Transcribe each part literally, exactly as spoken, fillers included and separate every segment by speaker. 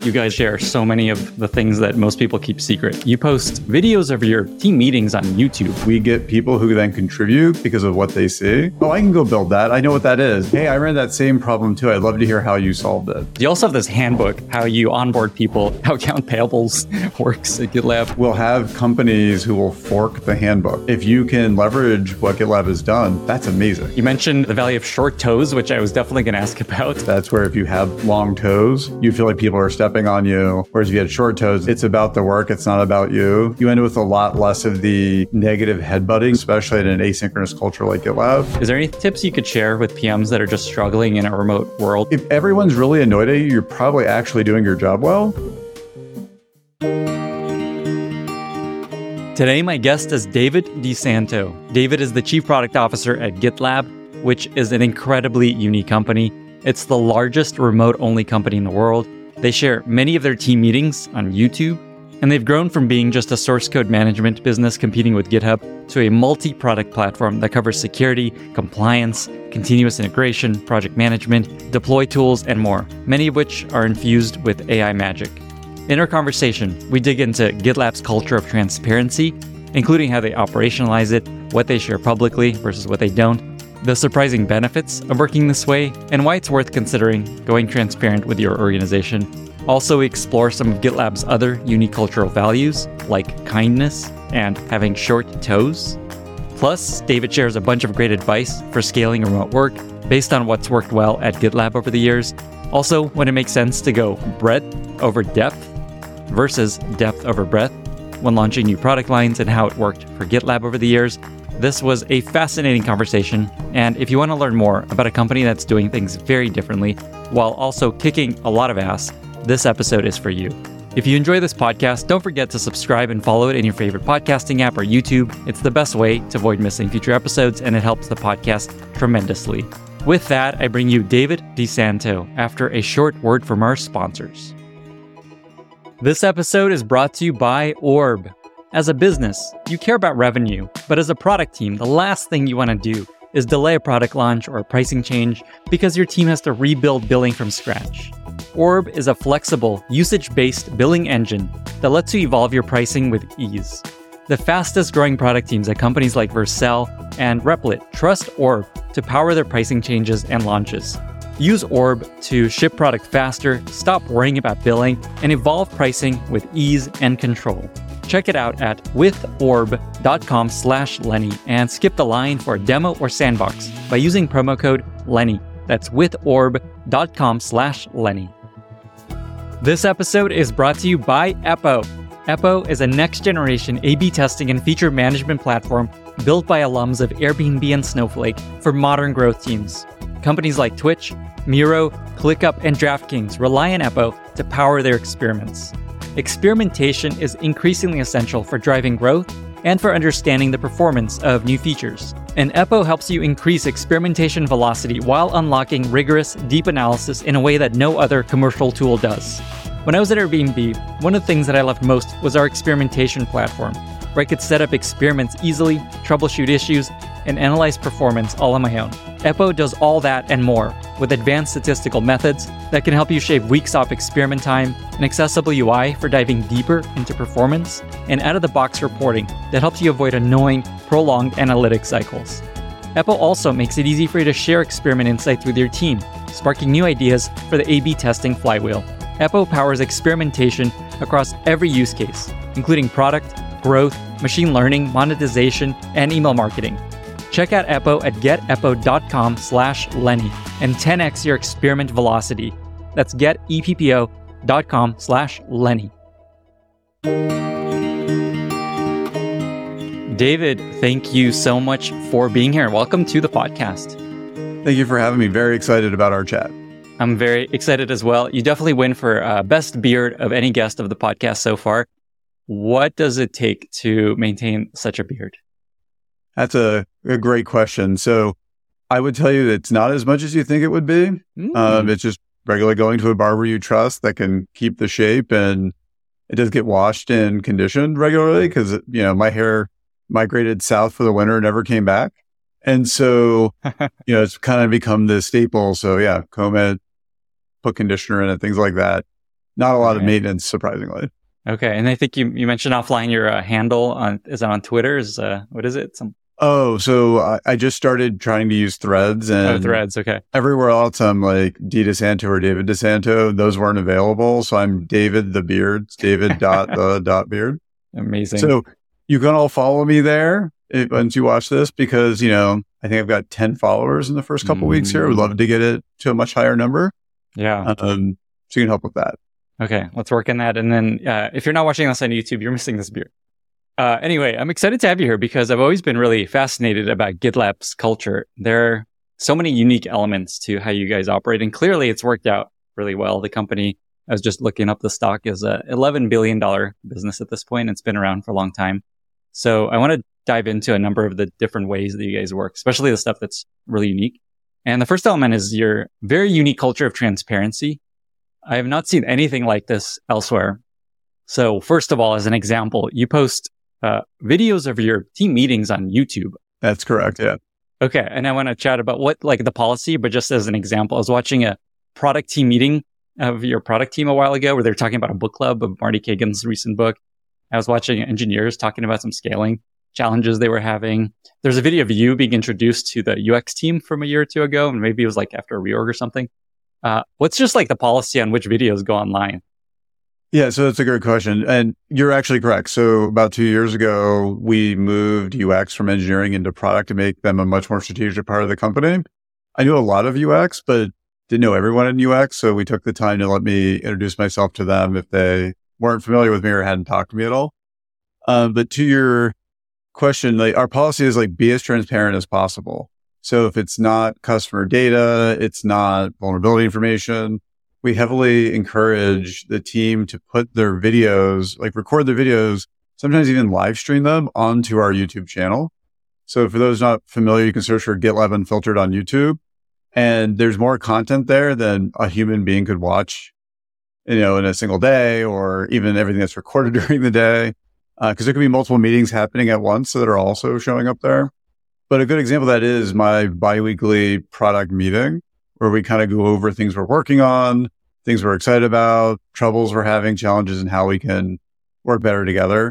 Speaker 1: you guys share so many of the things that most people keep secret. You post videos of your team meetings on YouTube.
Speaker 2: We get people who then contribute because of what they see. Oh, I can go build that. I know what that is. Hey, I ran that same problem too. I'd love to hear how you solved it.
Speaker 1: You also have this handbook, how you onboard people, how account payables works at GitLab.
Speaker 2: We'll have companies who will fork the handbook. If you can leverage what GitLab has done, that's amazing.
Speaker 1: You mentioned the value of short toes, which I was definitely going to ask about.
Speaker 2: That's where if you have long toes, you feel like people are stepping on you. Whereas if you had short toes, it's about the work. It's not about you. You end up with a lot less of the negative headbutting, especially in an asynchronous culture like GitLab.
Speaker 1: Is there any tips you could share with P Ms that are just struggling in a remote world?
Speaker 2: If everyone's really annoyed at you, you're probably actually doing your job well.
Speaker 1: Today, my guest is David DeSanto. David is the Chief Product Officer at GitLab, which is an incredibly unique company. It's the largest remote-only company in the world. They share many of their team meetings on YouTube, and they've grown from being just a source code management business competing with GitHub to a multi-product platform that covers security, compliance, continuous integration, project management, deploy tools, and more, many of which are infused with A I magic. In our conversation, we dig into GitLab's culture of transparency, including how they operationalize it, what they share publicly versus what they don't, the surprising benefits of working this way, and why it's worth considering going transparent with your organization. Also, we explore some of GitLab's other unique cultural values, like kindness and having short toes. Plus, David shares a bunch of great advice for scaling remote work based on what's worked well at GitLab over the years. Also, when it makes sense to go breadth over depth versus depth over breadth when launching new product lines and how it worked for GitLab over the years. This was a fascinating conversation, and if you want to learn more about a company that's doing things very differently while also kicking a lot of ass, this episode is for you. If you enjoy this podcast, don't forget to subscribe and follow it in your favorite podcasting app or YouTube. It's the best way to avoid missing future episodes, and it helps the podcast tremendously. With that, I bring you David DeSanto after a short word from our sponsors. This episode is brought to you by Orb. As a business, you care about revenue, but as a product team, the last thing you want to do is delay a product launch or a pricing change because your team has to rebuild billing from scratch. Orb is a flexible, usage-based billing engine that lets you evolve your pricing with ease. The fastest growing product teams at companies like Vercel and Replit trust Orb to power their pricing changes and launches. Use Orb to ship product faster, stop worrying about billing, and evolve pricing with ease and control. Check it out at withorb.com slash Lenny and skip the line for a demo or sandbox by using promo code Lenny. That's withorb.com slash Lenny. This episode is brought to you by Eppo. Eppo is a next-generation A B testing and feature management platform built by alums of Airbnb and Snowflake for modern growth teams. Companies like Twitch, Miro, ClickUp, and DraftKings rely on Eppo to power their experiments. Experimentation is increasingly essential for driving growth and for understanding the performance of new features. And Eppo helps you increase experimentation velocity while unlocking rigorous, deep analysis in a way that no other commercial tool does. When I was at Airbnb, one of the things that I loved most was our experimentation platform, where I could set up experiments easily, troubleshoot issues, and analyze performance all on my own. Eppo does all that and more, with advanced statistical methods that can help you shave weeks off experiment time, an accessible U I for diving deeper into performance, and out-of-the-box reporting that helps you avoid annoying, prolonged analytics cycles. Eppo also makes it easy for you to share experiment insights with your team, sparking new ideas for the A B testing flywheel. Eppo powers experimentation across every use case, including product, growth, machine learning, monetization, and email marketing. Check out Eppo at geteppo.com slash Lenny and ten x your experiment velocity. That's geteppo.com slash Lenny. David, thank you so much for being here. Welcome to the podcast.
Speaker 2: Thank you for having me. Very excited about our chat.
Speaker 1: I'm very excited as well. You definitely win for uh, best beard of any guest of the podcast so far. What does it take to maintain such a beard?
Speaker 2: That's a, a great question. So I would tell you that it's not as much as you think it would be. Mm. Um, it's just regularly going to a barber you trust that can keep the shape, and it does get washed and conditioned regularly because, you know, my hair migrated south for the winter, never came back. And so, you know, it's kind of become the staple. So yeah, comb it, put conditioner in it, things like that. Not a lot
Speaker 1: Okay.
Speaker 2: of maintenance, surprisingly.
Speaker 1: Okay. And I think you, you mentioned offline your uh, handle on, is it on Twitter? Is, uh, what is it? Some,
Speaker 2: Oh, so I, I just started trying to use Threads, and
Speaker 1: oh, Threads. Okay.
Speaker 2: everywhere else I'm like D DeSanto or David DeSanto. Those weren't available. So I'm David the Beard. It's David dot the dot beard.
Speaker 1: Amazing.
Speaker 2: So you can all follow me there if, once you watch this, because, you know, I think I've got ten followers in the first couple
Speaker 1: Mm.
Speaker 2: weeks here. I would love to get it to a much higher number.
Speaker 1: Yeah.
Speaker 2: Um, so you can help with that.
Speaker 1: Okay, let's work on that. And then uh, if you're not watching us on YouTube, you're missing this beard. Uh, anyway, I'm excited to have you here because I've always been really fascinated about GitLab's culture. There are so many unique elements to how you guys operate, and clearly it's worked out really well. The company, I was just looking up the stock, is a eleven billion dollars business at this point. It's been around for a long time. So I want to dive into a number of the different ways that you guys work, especially the stuff that's really unique. And the first element is your very unique culture of transparency. I have not seen anything like this elsewhere. So first of all, as an example, you post uh, videos of your team meetings on YouTube.
Speaker 2: That's correct. Yeah.
Speaker 1: Okay. And I want to chat about what, like the policy, but just as an example, I was watching a product team meeting of your product team a while ago where they're talking about a book club of Marty Kagan's recent book. I was watching engineers talking about some scaling challenges they were having. There's a video of you being introduced to the U X team from a year or two ago, and maybe it was like after a reorg or something. Uh, what's just like the policy on which videos go online?
Speaker 2: Yeah, so that's a great question. And you're actually correct. So about two years ago, we moved U X from engineering into product to make them a much more strategic part of the company. I knew a lot of U X, but didn't know everyone in U X. So we took the time to let me introduce myself to them if they weren't familiar with me or hadn't talked to me at all. Um, but to your question, like our policy is like be as transparent as possible. So if it's not customer data, it's not vulnerability information, we heavily encourage the team to put their videos, like record their videos, sometimes even live stream them onto our YouTube channel. So for those not familiar, you can search for GitLab Unfiltered on YouTube. And there's more content there than a human being could watch, you know, in a single day, or even everything that's recorded during the day. Uh, cause there could be multiple meetings happening at once that are also showing up there. But a good example of that is my biweekly product meeting, where we kind of go over things we're working on, things we're excited about, troubles we're having, challenges, and how we can work better together.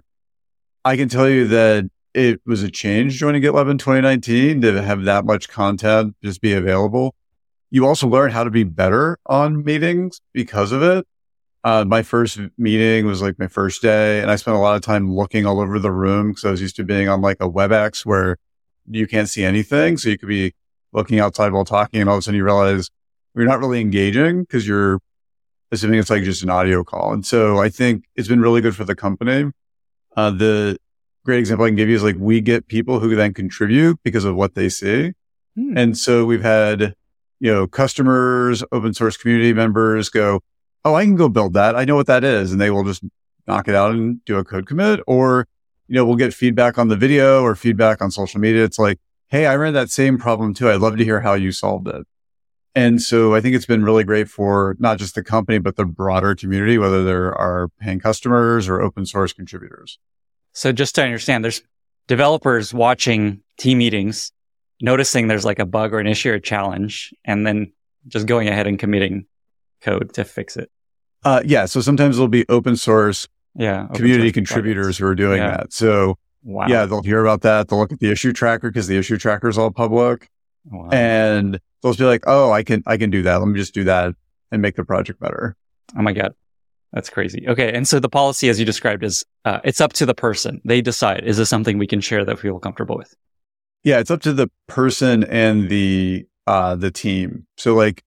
Speaker 2: I can tell you that it was a change joining GitLab in twenty nineteen to have that much content just be available. You also learn how to be better on meetings because of it. Uh, my first meeting was like my first day, and I spent a lot of time looking all over the room because I was used to being on like a WebEx where you can't see anything. So you could be looking outside while talking, and all of a sudden you realize you're not really engaging because you're assuming it's like just an audio call. And so I think it's been really good for the company. Uh, the great example I can give you is like we get people who then contribute because of what they see. Hmm. And so we've had, you know, customers, open source community members go, oh, I can go build that. I know what that is. And they will just knock it out and do a code commit. Or, you know, we'll get feedback on the video or feedback on social media. It's like, hey, I ran that same problem too. I'd love to hear how you solved it. And so I think it's been really great for not just the company, but the broader community, whether there are paying customers or open source contributors.
Speaker 1: So just to understand, there's developers watching team meetings, noticing there's like a bug or an issue or a challenge, and then just going ahead and committing code to fix it.
Speaker 2: Uh, yeah. So sometimes there'll be open source
Speaker 1: yeah,
Speaker 2: community contributors projects. Who are doing yeah. that. So wow. yeah, they'll hear about that. They'll look at the issue tracker because the issue tracker is all public. Wow. And they'll be like, oh, I can, I can do that. Let me just do that and make the project better.
Speaker 1: Oh my God. That's crazy. Okay. And so the policy, as you described, is uh, it's up to the person. They decide, is this something we can share that we feel comfortable with?
Speaker 2: Yeah, it's up to the person and the uh, the team. So like,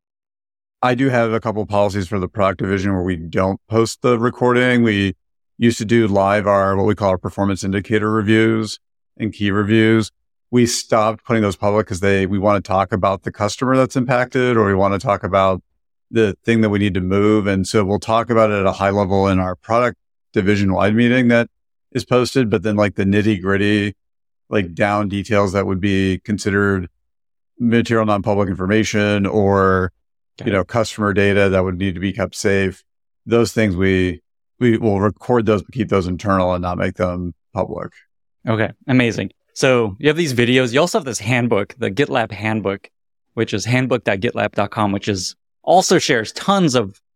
Speaker 2: I do have a couple of policies for the product division where we don't post the recording. We used to do live our, what we call our performance indicator reviews and key reviews. We stopped putting those public because they, we want to talk about the customer that's impacted, or we want to talk about the thing that we need to move. And so we'll talk about it at a high level in our product division wide meeting that is posted, but then like the nitty gritty, like down details that would be considered material non-public information, or, okay. you know, customer data that would need to be kept safe. Those things we, we will record those, but keep those internal and not make them public.
Speaker 1: Okay. Amazing. So you have these videos. You also have this handbook, the GitLab handbook, which is handbook dot gitlab dot com, which is also shares tons of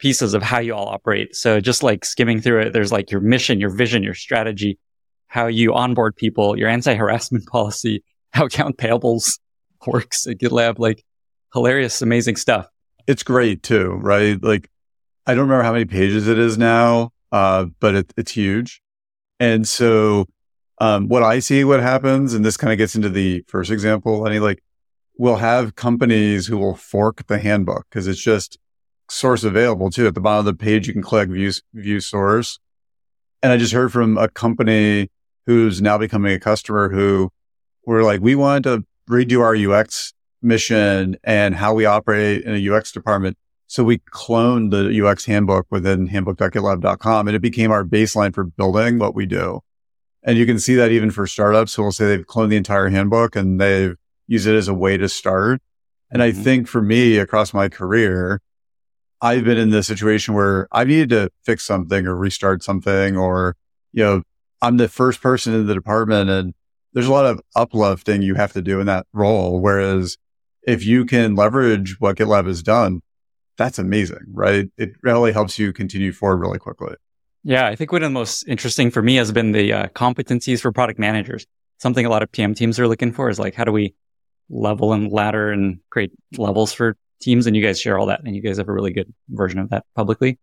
Speaker 1: pieces of how you all operate. So just like skimming through it, there's like your mission, your vision, your strategy, how you onboard people, your anti-harassment policy, how account payables works at GitLab, like hilarious, amazing stuff.
Speaker 2: It's great too, right? Like, I don't remember how many pages it is now, uh, but it, it's huge. And so um, what I see, what happens, and this kind of gets into the first example, Lenny, like we'll have companies who will fork the handbook because it's just source available too. At the bottom of the page, you can click view, view source. And I just heard from a company who's now becoming a customer who were like, we want to redo our U X mission and how we operate in a U X department. So we cloned the U X handbook within handbook dot gitlab dot com, and it became our baseline for building what we do. And you can see that even for startups who will say they've cloned the entire handbook and they've used it as a way to start. And mm-hmm. I think for me, across my career, I've been in this situation where I needed to fix something or restart something, or, you know, I'm the first person in the department and there's a lot of uplifting you have to do in that role. Whereas if you can leverage what GitLab has done, that's amazing, right? It really helps you continue forward really quickly.
Speaker 1: Yeah, I think one of the most interesting for me has been the uh, competencies for product managers. Something a lot of P M teams are looking for is like, how do we level and ladder and create levels for teams? And you guys share all that, and you guys have a really good version of that publicly.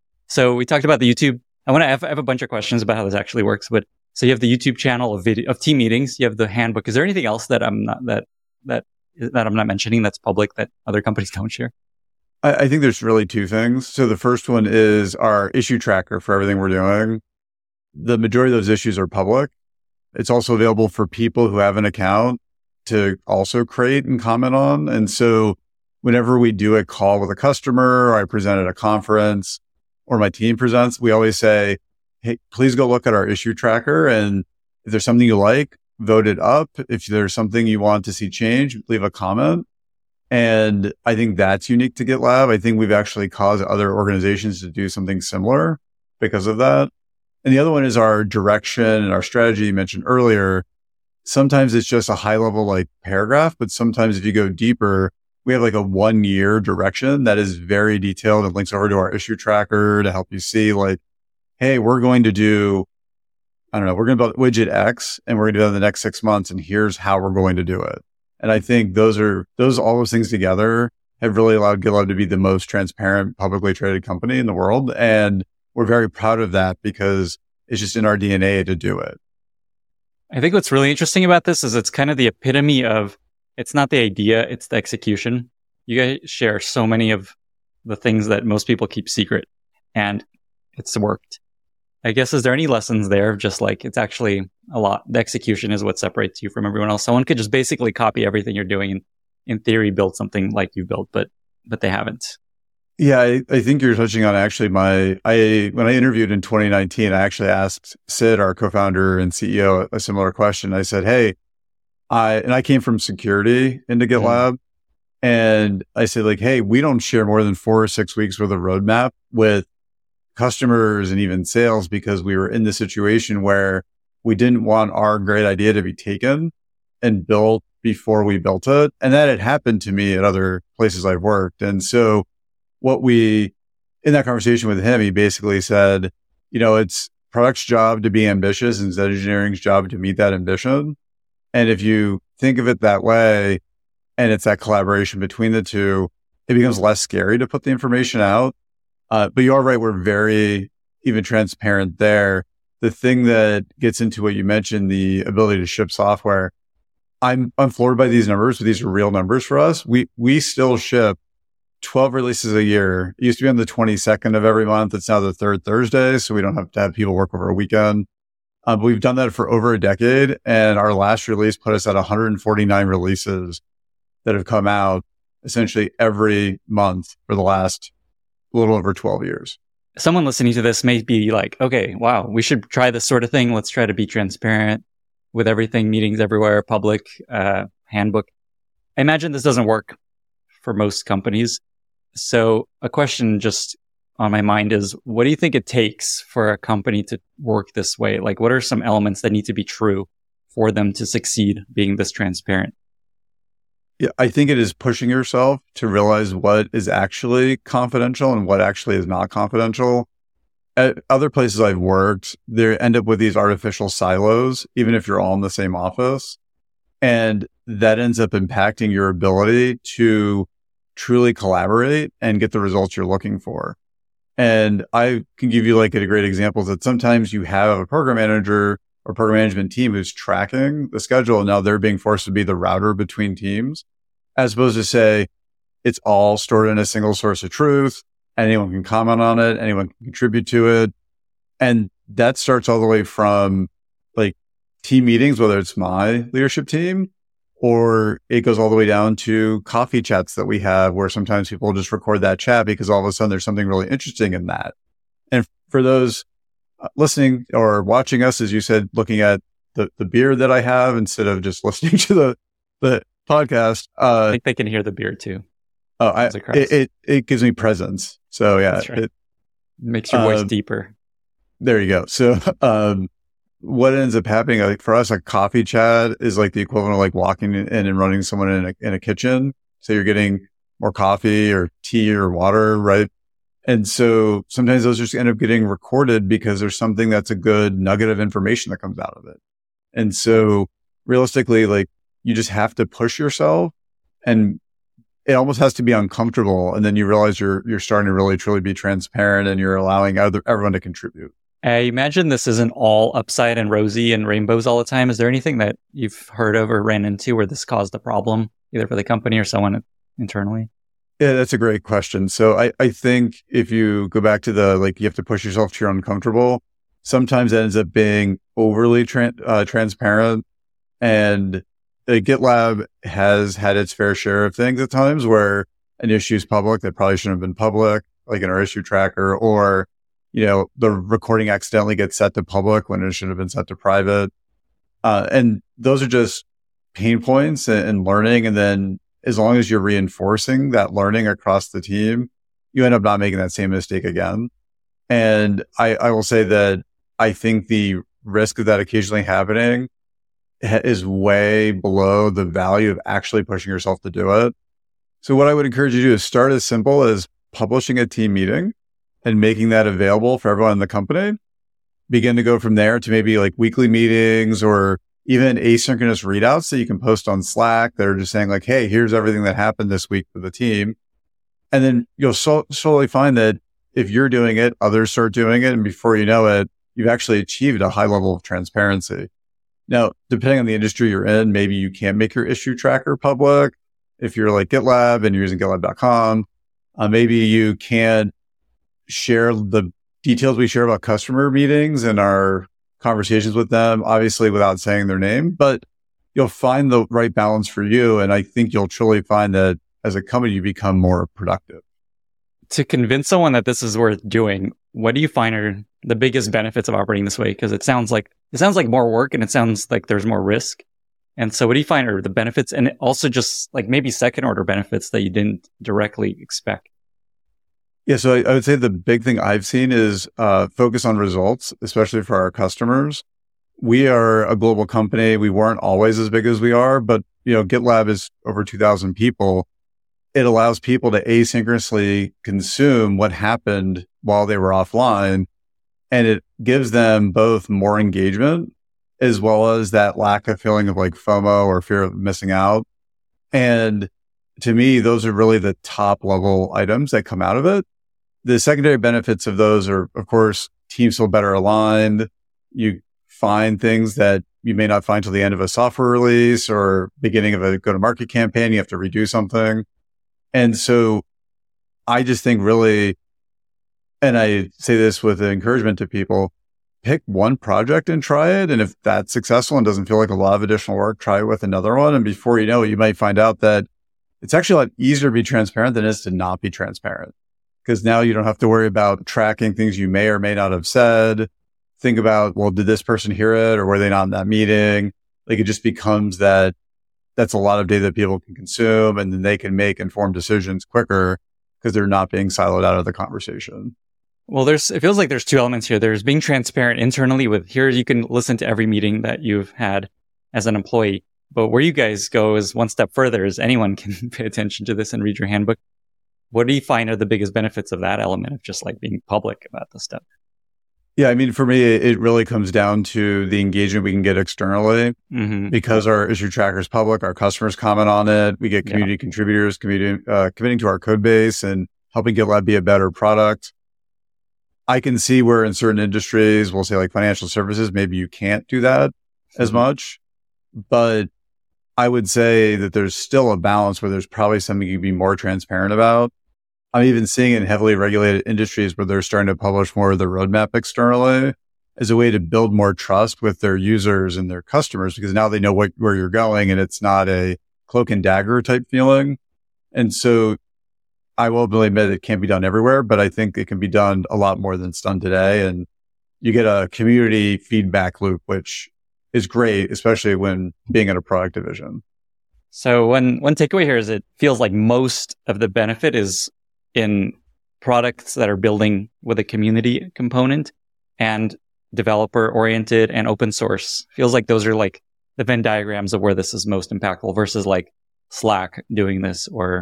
Speaker 1: So we talked about the YouTube. I want to have, have a bunch of questions about how this actually works, but so you have the YouTube channel of video of team meetings. You have the handbook. Is there anything else that I'm not that that that I'm not mentioning that's public that other companies don't share?
Speaker 2: I, I think there's really two things. So the first one is our issue tracker for everything we're doing. The majority of those issues are public. It's also available for people who have an account to also create and comment on. And so whenever we do a call with a customer, or I present at a conference, or my team presents, we always say, hey, please go look at our issue tracker. And if there's something you like, vote it up. If there's something you want to see change, leave a comment. And I think that's unique to GitLab. I think we've actually caused other organizations to do something similar because of that. And the other one is our direction and our strategy you mentioned earlier. Sometimes it's just a high level like paragraph, but sometimes if you go deeper, we have like a one year direction that is very detailed and links over to our issue tracker to help you see like, hey, we're going to do, I don't know, we're going to build widget X and we're going to do that in the next six months. And here's how we're going to do it. And I think those are, those, all those things together have really allowed GitLab to be the most transparent, publicly traded company in the world. And we're very proud of that because it's just in our D N A to do it.
Speaker 1: I think what's really interesting about this is it's kind of the epitome of, it's not the idea, it's the execution. You guys share so many of the things that most people keep secret, and it's worked. I guess, is there any lessons there of just like, it's actually a lot, the execution is what separates you from everyone else. Someone could just basically copy everything you're doing and in theory build something like you built, but but they haven't.
Speaker 2: Yeah, I, I think you're touching on actually my, I, when I interviewed in twenty nineteen, I actually asked Sid, our co-founder and C E O, a similar question. I said, hey, I, and I came from security into GitLab, mm. and I said like, hey, we don't share more than four or six weeks worth of roadmap with customers and even sales because we were in the situation where we didn't want our great idea to be taken and built before we built it. And that had happened to me at other places I've worked. And so what we, in that conversation with him, he basically said, you know, it's product's job to be ambitious and it's engineering's job to meet that ambition. And if you think of it that way, and it's that collaboration between the two, it becomes less scary to put the information out. Uh, but you are right. We're very even transparent there. The thing that gets into what you mentioned, the ability to ship software, I'm, I'm floored by these numbers, but these are real numbers for us. We, we still ship twelve releases a year. It used to be on the twenty-second of every month. It's now the third Thursday. So we don't have to have people work over a weekend. Uh, but we've done that for over a decade. And our last release put us at one hundred forty-nine releases that have come out essentially every month for the last a little over twelve years.
Speaker 1: Someone listening to this may be like, okay, wow, we should try this sort of thing. Let's try to be transparent with everything, meetings everywhere, public, uh, handbook. I imagine this doesn't work for most companies. So a question just on my mind is, what do you think it takes for a company to work this way? Like, what are some elements that need to be true for them to succeed being this transparent?
Speaker 2: Yeah, I think it is pushing yourself to realize what is actually confidential and what actually is not confidential. At other places I've worked, they end up with these artificial silos, even if you're all in the same office. And that ends up impacting your ability to truly collaborate and get the results you're looking for. And I can give you like a great example that sometimes you have a program manager or program management team who's tracking the schedule. Now they're being forced to be the router between teams, as opposed to say it's all stored in a single source of truth. Anyone can comment on it. Anyone can contribute to it. And that starts all the way from like team meetings, whether it's my leadership team, or it goes all the way down to coffee chats that we have where sometimes people just record that chat because all of a sudden there's something really interesting in that. And for those listening or watching us, as you said, looking at the, the beard that I have instead of just listening to the, the podcast. Uh,
Speaker 1: I think they can hear the beard too.
Speaker 2: Oh, I, it, it, it gives me presence. So yeah,
Speaker 1: That's right.
Speaker 2: it
Speaker 1: makes your voice
Speaker 2: um,
Speaker 1: deeper.
Speaker 2: There you go. So, um, what ends up happening, like for us, a coffee chat is like the equivalent of like walking in and running someone in a, in a kitchen. So you're getting more coffee or tea or water, right? And so sometimes those just end up getting recorded because there's something that's a good nugget of information that comes out of it. And so realistically, like you just have to push yourself, and it almost has to be uncomfortable. And then you realize you're, you're starting to really truly be transparent and you're allowing other, everyone to contribute.
Speaker 1: I imagine this isn't all upside and rosy and rainbows all the time. Is there anything that you've heard of or ran into where this caused a problem, either for the company or someone internally?
Speaker 2: Yeah, that's a great question. So I, I think if you go back to the, like, you have to push yourself to your uncomfortable, sometimes that ends up being overly tra- uh, transparent. And uh, GitLab has had its fair share of things at times where an issue is public that probably shouldn't have been public, like in our issue tracker, or you know, the recording accidentally gets set to public when it should have been set to private. Uh, and those are just pain points and, and learning. And then as long as you're reinforcing that learning across the team, you end up not making that same mistake again. And I, I will say that I think the risk of that occasionally happening ha- is way below the value of actually pushing yourself to do it. So what I would encourage you to do is start as simple as publishing a team meeting and making that available for everyone in the company. Begin to go from there to maybe like weekly meetings or even asynchronous readouts that you can post on Slack that are just saying like, hey, here's everything that happened this week for the team. And then you'll so- slowly find that if you're doing it, others start doing it. And before you know it, you've actually achieved a high level of transparency. Now, depending on the industry you're in, maybe you can't make your issue tracker public. If you're like GitLab and you're using GitLab dot com, uh, maybe you can't share the details we share about customer meetings and our conversations with them, obviously without saying their name, but you'll find the right balance for you. And I think you'll truly find that as a company, you become more productive.
Speaker 1: To convince someone that this is worth doing, what do you find are the biggest benefits of operating this way? Because it sounds like, it sounds like more work and it sounds like there's more risk. And so what do you find are the benefits, and also just like maybe second order benefits that you didn't directly expect?
Speaker 2: Yeah, so I, I would say the big thing I've seen is uh, focus on results, especially for our customers. We are a global company. We weren't always as big as we are, but you know, GitLab is over two thousand people. It allows people to asynchronously consume what happened while they were offline, and it gives them both more engagement as well as that lack of feeling of like FOMO or fear of missing out. And to me, those are really the top level items that come out of it. The secondary benefits of those are, of course, teams feel better aligned. You find things that you may not find till the end of a software release or beginning of a go-to-market campaign. You have to redo something. And so I just think really, and I say this with encouragement to people, pick one project and try it. And if that's successful and doesn't feel like a lot of additional work, try it with another one. And before you know it, you might find out that it's actually a lot easier to be transparent than it is to not be transparent. Because now you don't have to worry about tracking things you may or may not have said. Think about, well, did this person hear it or were they not in that meeting? Like it just becomes that that's a lot of data that people can consume, and then they can make informed decisions quicker because they're not being siloed out of the conversation.
Speaker 1: Well, there's, it feels like there's two elements here. There's being transparent internally with here, you can listen to every meeting that you've had as an employee. But where you guys go is one step further, is anyone can pay attention to this and read your handbook. What do you find are the biggest benefits of that element of just like being public about this stuff?
Speaker 2: Yeah, I mean, for me, it really comes down to the engagement we can get externally mm-hmm. because our issue tracker is public. Our customers comment on it. We get community yeah. contributors community, uh, committing to our code base and helping GitLab be a better product. I can see where in certain industries, we'll say like financial services, maybe you can't do that mm-hmm. as much. But I would say that there's still a balance where there's probably something you can be more transparent about. I'm even seeing in heavily regulated industries where they're starting to publish more of the roadmap externally as a way to build more trust with their users and their customers, because now they know what, where you're going and it's not a cloak and dagger type feeling. And so I will really admit it can't be done everywhere, but I think it can be done a lot more than it's done today. And you get a community feedback loop, which is great, especially when being in a product division.
Speaker 1: So one, one takeaway here is it feels like most of the benefit is in products that are building with a community component and developer oriented and open source. Feels like those are like the Venn diagrams of where this is most impactful versus like Slack doing this or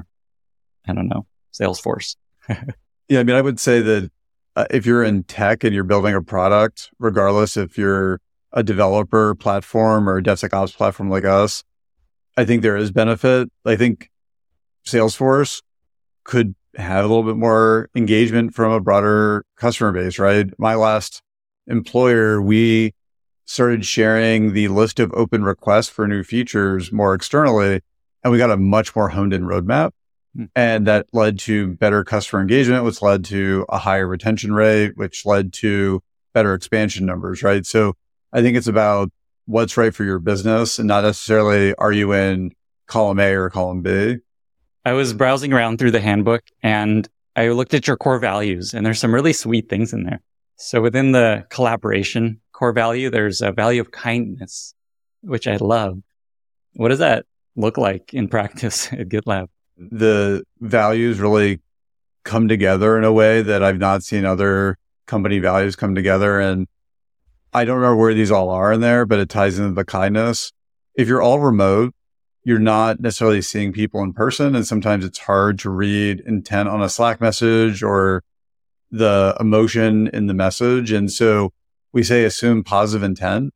Speaker 1: I don't know, Salesforce.
Speaker 2: Yeah. I mean, I would say that uh, if you're in tech and you're building a product, regardless if you're a developer platform or a DevSecOps platform like us, I think there is benefit. I think Salesforce could have a little bit more engagement from a broader customer base, right? My last employer, we started sharing the list of open requests for new features more externally, and we got a much more honed in roadmap. Mm. And that led to better customer engagement, which led to a higher retention rate, which led to better expansion numbers, right? So I think it's about what's right for your business and not necessarily are you in column A or column B.
Speaker 1: I was browsing around through the handbook and I looked at your core values and there's some really sweet things in there. So within the collaboration core value, there's a value of kindness, which I love. What does that look like in practice at GitLab?
Speaker 2: The values really come together in a way that I've not seen other company values come together. And I don't remember where these all are in there, but it ties into the kindness. If you're all remote, you're not necessarily seeing people in person. And sometimes it's hard to read intent on a Slack message or the emotion in the message. And so we say, assume positive intent,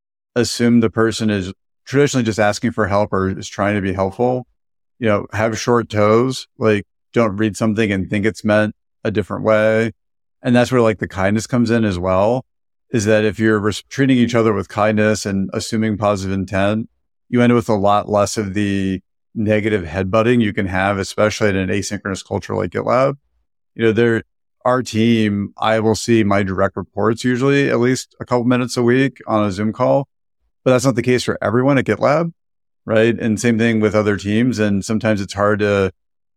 Speaker 2: assume the person is traditionally just asking for help or is trying to be helpful. You know, have short toes, like don't read something and think it's meant a different way. And that's where like the kindness comes in as well, is that if you're res- treating each other with kindness and assuming positive intent, you end up with a lot less of the negative headbutting you can have, especially in an asynchronous culture like GitLab. You know, there, our team, I will see my direct reports usually at least a couple minutes a week on a Zoom call, but that's not the case for everyone at GitLab, right? And same thing with other teams. And sometimes it's hard to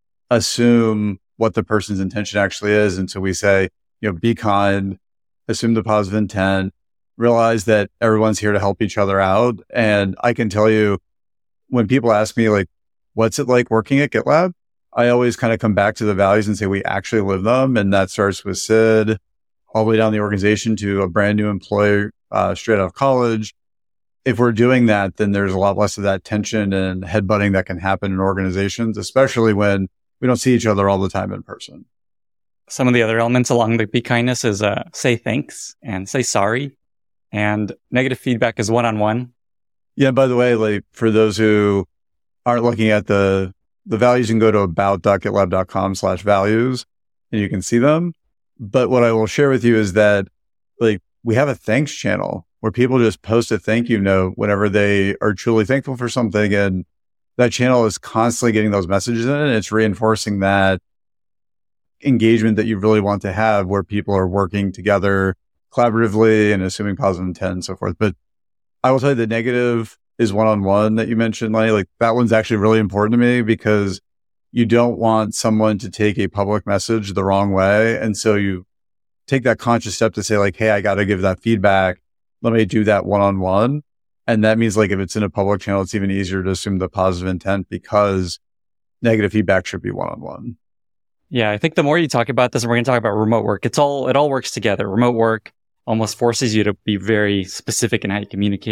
Speaker 2: assume what the person's intention actually is. And so we say, you know, be kind, assume the positive intent, realize that everyone's here to help each other out. And I can tell you, when people ask me like, what's it like working at GitLab? I always kind of come back to the values and say, we actually live them. And that starts with Sid all the way down the organization to a brand new employee uh, straight out of college. If we're doing that, then there's a lot less of that tension and headbutting that can happen in organizations, especially when we don't see each other all the time in person.
Speaker 1: Some of the other elements along the be kindness is uh, say thanks and say sorry. And negative feedback is one-on-one.
Speaker 2: Yeah, by the way, like for those who aren't looking at the the values, you can go to about.gitlab.com slash values and you can see them. But what I will share with you is that like we have a thanks channel where people just post a thank you note whenever they are truly thankful for something. And that channel is constantly getting those messages in and it's reinforcing that engagement that you really want to have where people are working together collaboratively and assuming positive intent and so forth. But I will tell you the negative is one-on-one that you mentioned, Lenny. Like that one's actually really important to me because you don't want someone to take a public message the wrong way. And so you take that conscious step to say like, hey, I got to give that feedback. Let me do that one-on-one. And that means like if it's in a public channel, it's even easier to assume the positive intent because negative feedback should be one-on-one.
Speaker 1: Yeah, I think the more you talk about this, and we're going to talk about remote work, it's all, it all works together. Remote work almost forces you to be very specific in how you communicate.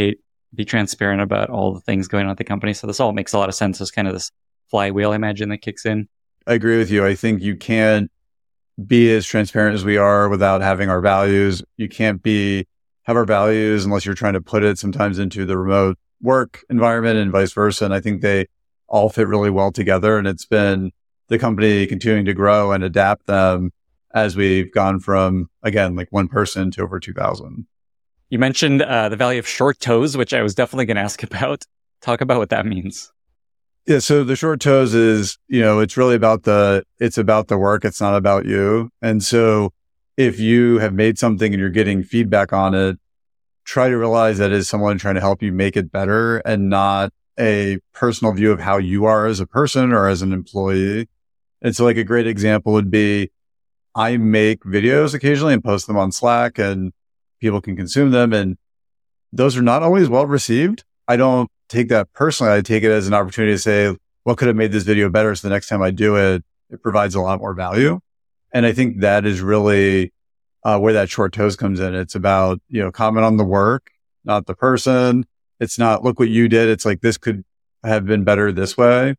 Speaker 1: be transparent about all the things going on at the company. So this all makes a lot of sense as kind of this flywheel, I imagine, that kicks in.
Speaker 2: I agree with you. I think you can't be as transparent as we are without having our values. You can't be have our values unless you're trying to put it sometimes into the remote work environment and vice versa. And I think they all fit really well together. And it's been the company continuing to grow and adapt them as we've gone from, again, like one person to over two thousand.
Speaker 1: You mentioned uh, the value of short toes, which I was definitely going to ask about. Talk about what that means.
Speaker 2: Yeah. So the short toes is, you know, it's really about the, it's about the work. It's not about you. And so if you have made something and you're getting feedback on it, try to realize that is someone trying to help you make it better and not a personal view of how you are as a person or as an employee. And so like a great example would be, I make videos occasionally and post them on Slack and people can consume them. And those are not always well received. I don't take that personally. I take it as an opportunity to say, what could have made this video better? So the next time I do it, it provides a lot more value. And I think that is really uh, where that short toes comes in. It's about, you know, comment on the work, not the person. It's not, look what you did. It's like, this could have been better this way.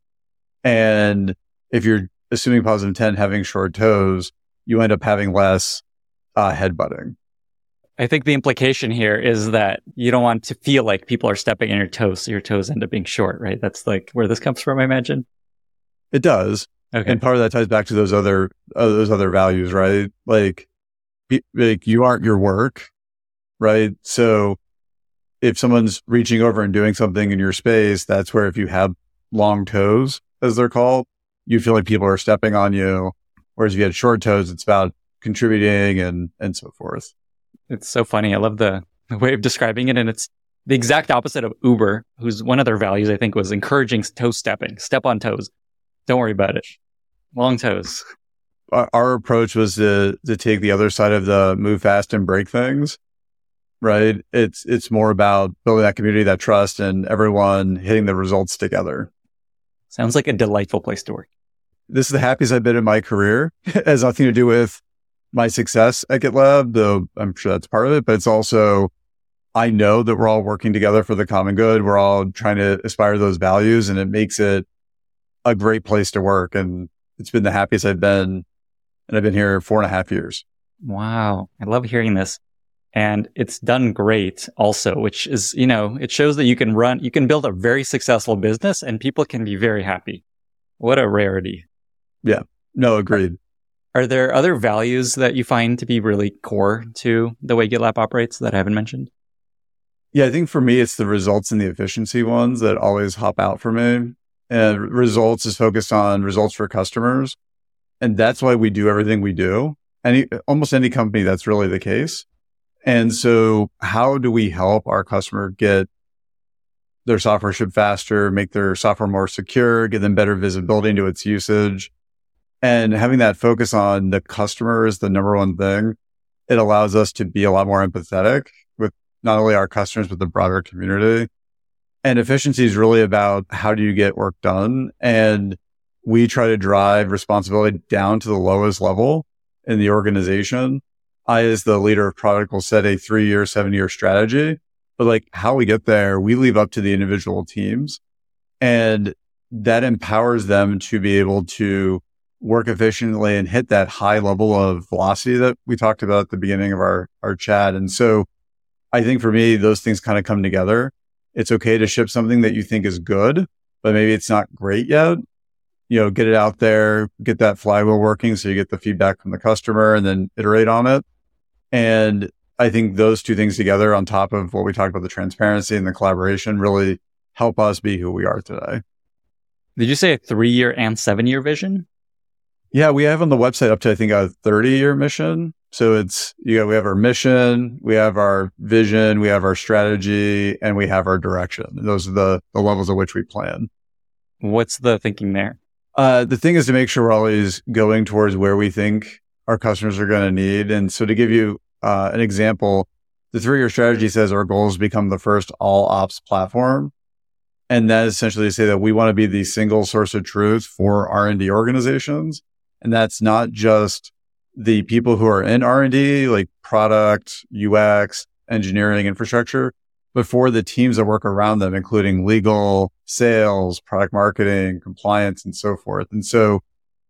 Speaker 2: And if you're assuming positive intent, having short toes, you end up having less uh, headbutting.
Speaker 1: I think the implication here is that you don't want to feel like people are stepping on your toes, so your toes end up being short, right? That's like where this comes from, I imagine.
Speaker 2: It does.
Speaker 1: Okay.
Speaker 2: And part of that ties back to those other, uh, those other values, right? Like, be, like you aren't your work, right? So if someone's reaching over and doing something in your space, that's where if you have long toes, as they're called, you feel like people are stepping on you. Whereas if you had short toes, it's about contributing and, and so forth.
Speaker 1: It's so funny. I love the, the way of describing it. And it's the exact opposite of Uber, whose one of their values, I think, was encouraging toe stepping. Step on toes. Don't worry about it. Long toes.
Speaker 2: Our, our approach was to to take the other side of the move fast and break things, right? It's it's more about building that community, that trust, and everyone hitting the results together.
Speaker 1: Sounds like a delightful place to work.
Speaker 2: This is the happiest I've been in my career. It has nothing to do with my success at GitLab, though I'm sure that's part of it, but it's also, I know that we're all working together for the common good. We're all trying to aspire to those values, and it makes it a great place to work. And it's been the happiest I've been, and I've been here four and a half years.
Speaker 1: Wow. I love hearing this. And it's done great also, which is, you know, it shows that you can run, you can build a very successful business and people can be very happy. What a rarity.
Speaker 2: Yeah. No, agreed.
Speaker 1: Are there other values that you find to be really core to the way GitLab operates that I haven't mentioned?
Speaker 2: Yeah, I think for me, it's the results and the efficiency ones that always hop out for me. And results is focused on results for customers. And that's why we do everything we do. Any, almost any company, that's really the case. And so how do we help our customer get their software ship faster, make their software more secure, give them better visibility into its usage? And having that focus on the customer is the number one thing. It allows us to be a lot more empathetic with not only our customers, but the broader community. And efficiency is really about how do you get work done? And we try to drive responsibility down to the lowest level in the organization. I, as the leader of product, will set a three-year, seven-year strategy. But like how we get there, we leave up to the individual teams. And that empowers them to be able to work efficiently and hit that high level of velocity that we talked about at the beginning of our, our chat. And so I think for me, those things kind of come together. It's okay to ship something that you think is good, but maybe it's not great yet. You know, get it out there, get that flywheel working so you get the feedback from the customer and then iterate on it. And I think those two things together on top of what we talked about, the transparency and the collaboration, really help us be who we are today.
Speaker 1: Did you say a three-year and seven-year vision?
Speaker 2: Yeah, we have on the website up to, I think, a thirty-year mission. So it's, you know, we have our mission, we have our vision, we have our strategy, and we have our direction. Those are the, the levels at which we plan.
Speaker 1: What's the thinking there?
Speaker 2: Uh, the thing is to make sure we're always going towards where we think our customers are going to need. And so to give you uh, an example, the three-year strategy says our goal is to become the first all ops platform. And that is essentially to say that we want to be the single source of truth for R and D organizations. And that's not just the people who are in R and D, like product, U X, engineering, infrastructure, but for the teams that work around them, including legal, sales, product marketing, compliance, and so forth. And so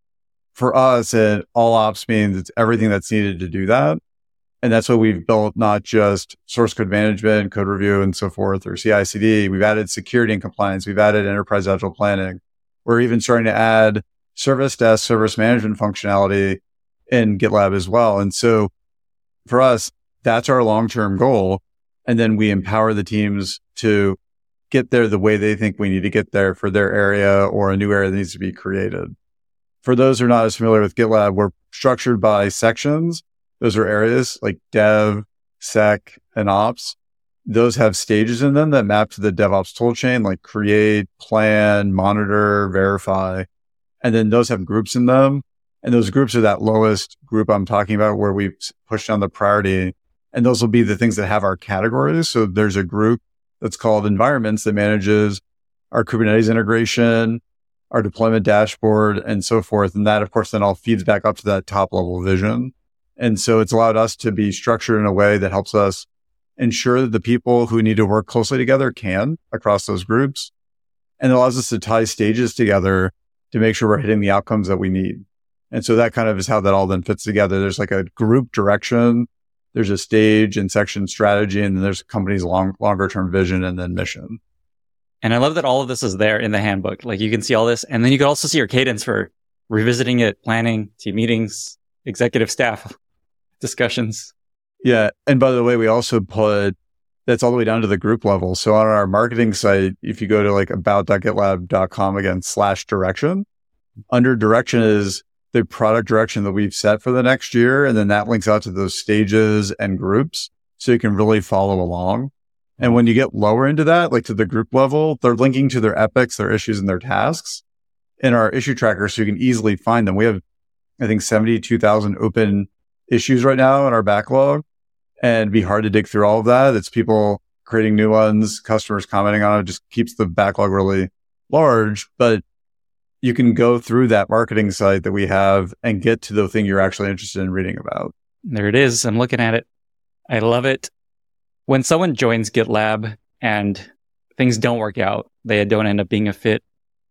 Speaker 2: for us, it, all ops means it's everything that's needed to do that. And that's what we've built, not just source code management, code review, and so forth, or C I C D. We've added security and compliance. We've added enterprise agile planning. We're even starting to add service desk, service management functionality in GitLab as well. And so for us, that's our long-term goal. And then we empower the teams to get there the way they think we need to get there for their area or a new area that needs to be created. For those who are not as familiar with GitLab, we're structured by sections. Those are areas like dev, sec, and ops. Those have stages in them that map to the DevOps toolchain, like create, plan, monitor, verify. And then those have groups in them. And those groups are that lowest group I'm talking about where we push down the priority. And those will be the things that have our categories. So there's a group that's called environments that manages our Kubernetes integration, our deployment dashboard, and so forth. And that, of course, then all feeds back up to that top level vision. And so it's allowed us to be structured in a way that helps us ensure that the people who need to work closely together can across those groups. And it allows us to tie stages together to make sure we're hitting the outcomes that we need. And so that kind of is how that all then fits together. There's like a group direction, there's a stage and section strategy, and then there's a company's long, longer term vision and then mission.
Speaker 1: And I love that all of this is there in the handbook. Like you can see all this, and then you can also see your cadence for revisiting it, planning, team meetings, executive staff discussions.
Speaker 2: Yeah. And by the way, we also put, that's all the way down to the group level. So on our marketing site, if you go to like about dot gitlab dot com again, slash direction, under direction is the product direction that we've set for the next year. And then that links out to those stages and groups. So you can really follow along. And when you get lower into that, like to the group level, they're linking to their epics, their issues, and their tasks in our issue tracker. So you can easily find them. We have, I think, seventy-two thousand open issues right now in our backlog, and it'd be hard to dig through all of that. It's people creating new ones, customers commenting on it, just keeps the backlog really large. But you can go through that marketing site that we have and get to the thing you're actually interested in reading about.
Speaker 1: There it is. I'm looking at it. I love it. When someone joins GitLab and things don't work out, they don't end up being a fit,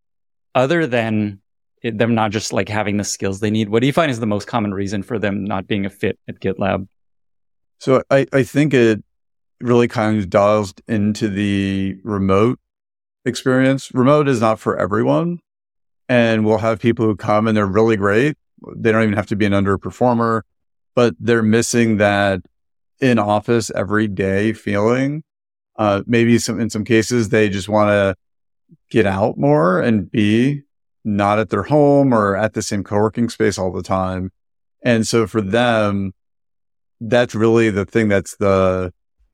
Speaker 1: other than it, them not just like having the skills they need, what do you find is the most common reason for them not being a fit at GitLab?
Speaker 2: So I, I think it really kind of dials into the remote experience. Remote is not for everyone. And we'll have people who come and they're really great. They don't even have to be an underperformer, but they're missing that in office every day feeling. Uh, maybe some, in some cases, they just want to get out more and be not at their home or at the same co-working space all the time. And so for them, that's really the thing that's the,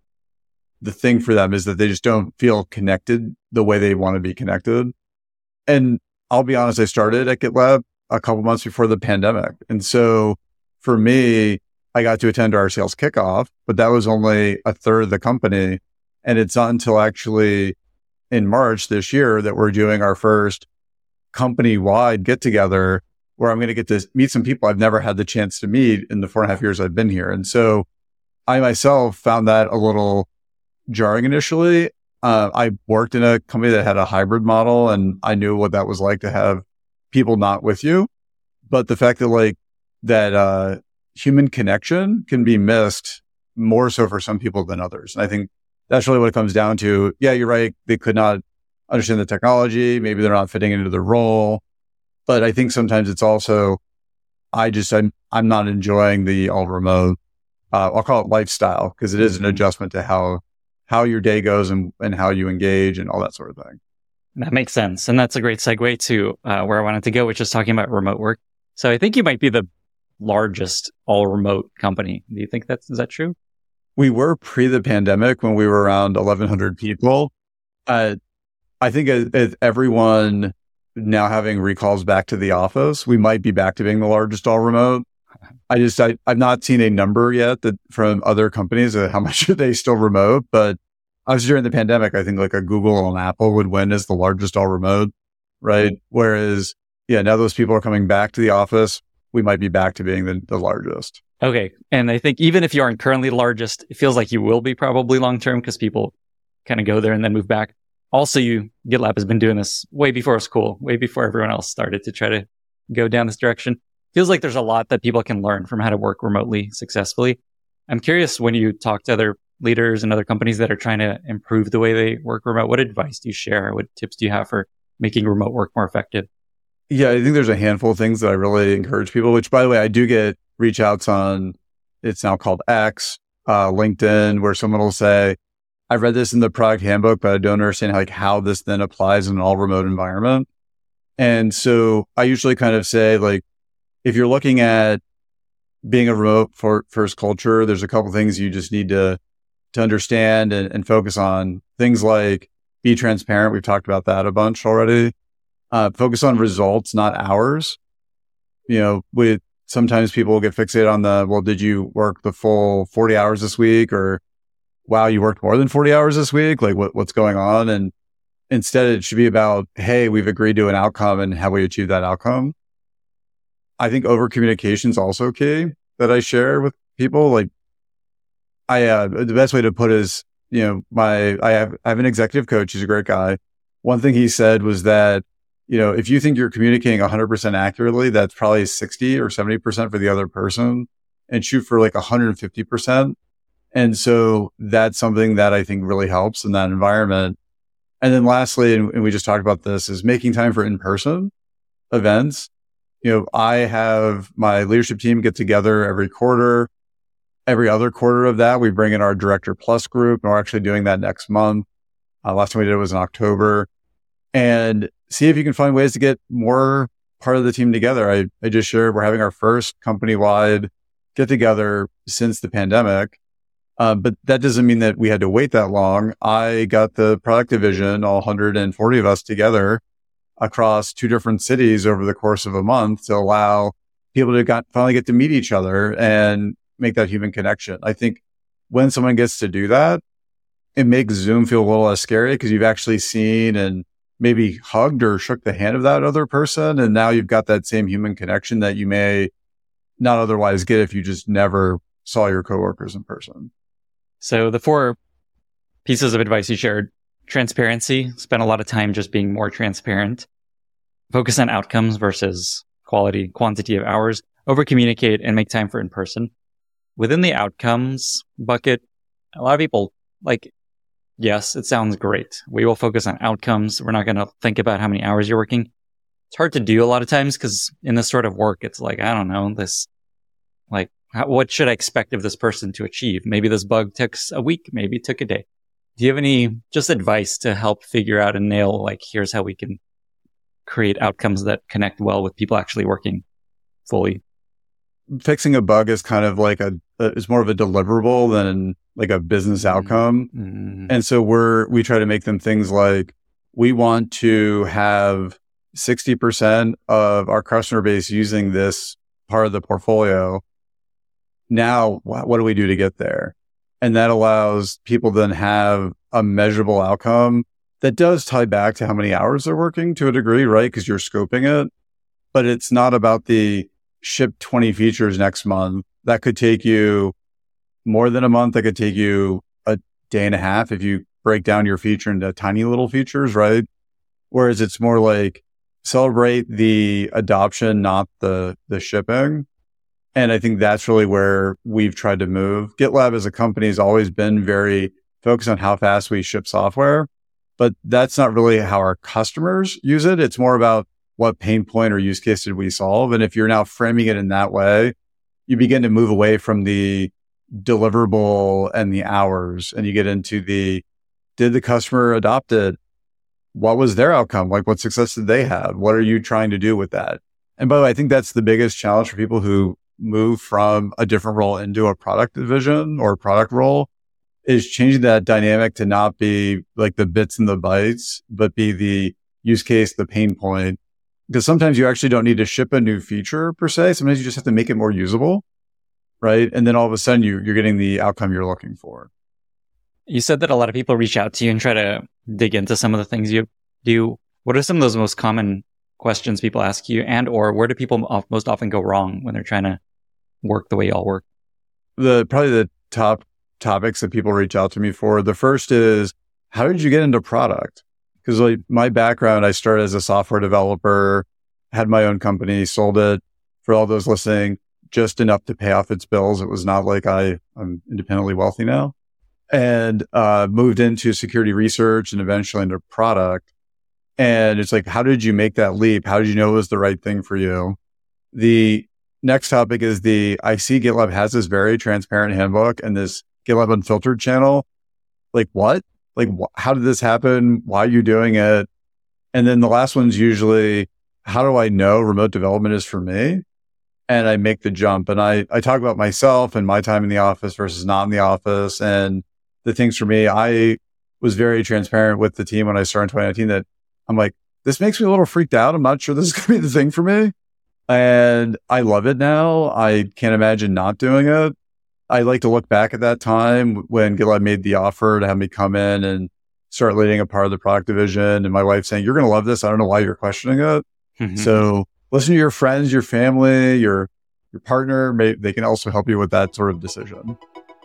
Speaker 2: the thing for them is that they just don't feel connected the way they want to be connected. And I'll be honest, I started at GitLab a couple months before the pandemic. And so for me, I got to attend our sales kickoff, but that was only a third of the company. And it's not until actually in March this year that we're doing our first company-wide get-together where I'm going to get to meet some people I've never had the chance to meet in the four and a half years I've been here. And so I myself found that a little jarring initially. Uh, I worked in a company that had a hybrid model, and I knew what that was like to have people not with you. But the fact that like that uh, human connection can be missed more so for some people than others. And I think that's really what it comes down to. Yeah, you're right. They could not understand the technology. Maybe they're not fitting into the role. But I think sometimes it's also, I just, I'm, I'm not enjoying the all remote, uh, I'll call it lifestyle, because it is an adjustment to how, how your day goes and, and how you engage and all that sort of thing.
Speaker 1: That makes sense. And that's a great segue to uh, where I wanted to go, which is talking about remote work. So I think you might be the largest all remote company. Do you think that's, is that true?
Speaker 2: We were pre the pandemic when we were around eleven hundred people. Uh, I think as, as everyone now having recalls back to the office, we might be back to being the largest all remote. I just, I, I've not seen a number yet that from other companies of how much are they still remote, but obviously during the pandemic, I think like a Google and Apple would win as the largest all remote, right? Mm-hmm. Whereas, yeah, now those people are coming back to the office, we might be back to being the, the largest.
Speaker 1: Okay. And I think even if you aren't currently the largest, it feels like you will be probably long-term because people kind of go there and then move back. Also, you GitLab has been doing this way before school, way before everyone else started to try to go down this direction. Feels like there's a lot that people can learn from how to work remotely successfully. I'm curious, when you talk to other leaders and other companies that are trying to improve the way they work remote, what advice do you share? What tips do you have for making remote work more effective?
Speaker 2: Yeah, I think there's a handful of things that I really encourage people, which, by the way, I do get reach outs on, it's now called X, uh, LinkedIn, where someone will say, I read this in the product handbook, but I don't understand how, like how this then applies in an all remote environment. And so I usually kind of say, like, if you're looking at being a remote for, first culture, there's a couple things you just need to, to understand and, and focus on. Things like be transparent. We've talked about that a bunch already. Uh, focus on results, not hours. You know, with sometimes people get fixated on the, well, did you work the full forty hours this week? Or, wow, you worked more than forty hours this week? Like what, what's going on? And instead it should be about, hey, we've agreed to an outcome and how we achieve that outcome. I think over communication is also key that I share with people. Like I, uh, the best way to put it is, you know, my, I have, I have an executive coach. He's a great guy. One thing he said was that, you know, if you think you're communicating one hundred percent accurately, that's probably sixty or seventy percent for the other person, and shoot for like one hundred fifty percent. And so that's something that I think really helps in that environment. And then lastly, and, and we just talked about this, is making time for in-person events. You know, I have my leadership team get together every quarter. Every other quarter of that, we bring in our Director Plus group, and we're actually doing that next month. Uh, last time we did it was in October. And see if you can find ways to get more part of the team together. I, I just shared we're having our first company-wide get-together since the pandemic. Uh, but that doesn't mean that we had to wait that long. I got the product division, all one hundred forty of us together across two different cities over the course of a month to allow people to got, finally get to meet each other and make that human connection. I think when someone gets to do that, it makes Zoom feel a little less scary because you've actually seen and maybe hugged or shook the hand of that other person. And now you've got that same human connection that you may not otherwise get if you just never saw your coworkers in person.
Speaker 1: So the four pieces of advice you shared: transparency, spend a lot of time just being more transparent, focus on outcomes versus quality, quantity of hours, over communicate, and make time for in-person. Within the outcomes bucket, a lot of people like, yes, it sounds great. We will focus on outcomes. We're not going to think about how many hours you're working. It's hard to do a lot of times because in this sort of work, it's like, I don't know, this, like, how, what should I expect of this person to achieve? Maybe this bug took a week, maybe it took a day. Do you have any just advice to help figure out and nail, like, here's how we can create outcomes that connect well with people actually working fully?
Speaker 2: Fixing a bug is kind of like a, a is more of a deliverable than like a business outcome. Mm-hmm. And so we're, we try to make them things like, we want to have sixty percent of our customer base using this part of the portfolio. Now, wh- what do we do to get there? And that allows people then have a measurable outcome that does tie back to how many hours they're working to a degree, right? Because you're scoping it, but it's not about the ship twenty features next month. That could take you more than a month. That could take you a day and a half if you break down your feature into tiny little features, right? Whereas it's more like celebrate the adoption, not the, the shipping. And I think that's really where we've tried to move. GitLab as a company has always been very focused on how fast we ship software, but that's not really how our customers use it. It's more about what pain point or use case did we solve? And if you're now framing it in that way, you begin to move away from the deliverable and the hours, and you get into the, did the customer adopt it? What was their outcome? Like, what success did they have? What are you trying to do with that? And by the way, I think that's the biggest challenge for people who move from a different role into a product division or product role, is changing that dynamic to not be like the bits and the bytes, but be the use case, the pain point. Because sometimes you actually don't need to ship a new feature per se. Sometimes you just have to make it more usable, right? And then all of a sudden you, you're getting the outcome you're looking for.
Speaker 1: You said that a lot of people reach out to you and try to dig into some of the things you do. What are some of those most common questions people ask you, and or where do people most often go wrong when they're trying to work the way y'all work?
Speaker 2: The probably the top topics that people reach out to me for. The first is, how did you get into product? Because like my background, I started as a software developer, had my own company, sold it. For all those listening, just enough to pay off its bills. It was not like I, I'm independently wealthy now. And uh, moved into security research and eventually into product. And it's like, how did you make that leap? How did you know it was the right thing for you? The next topic is the, I see GitLab has this very transparent handbook and this GitLab Unfiltered channel. Like what? Like wh- how did this happen? Why are you doing it? And then the last one's usually, how do I know remote development is for me? And I make the jump. And I, I talk about myself and my time in the office versus not in the office. And the things for me, I was very transparent with the team when I started in twenty nineteen that I'm like, this makes me a little freaked out. I'm not sure this is going to be the thing for me. And I love it now. I can't imagine not doing it. I like to look back at that time when GitLab made the offer to have me come in and start leading a part of the product division. And my wife saying, you're going to love this. I don't know why you're questioning it. Mm-hmm. So listen to your friends, your family, your, your partner. May, they can also help you with that sort of decision.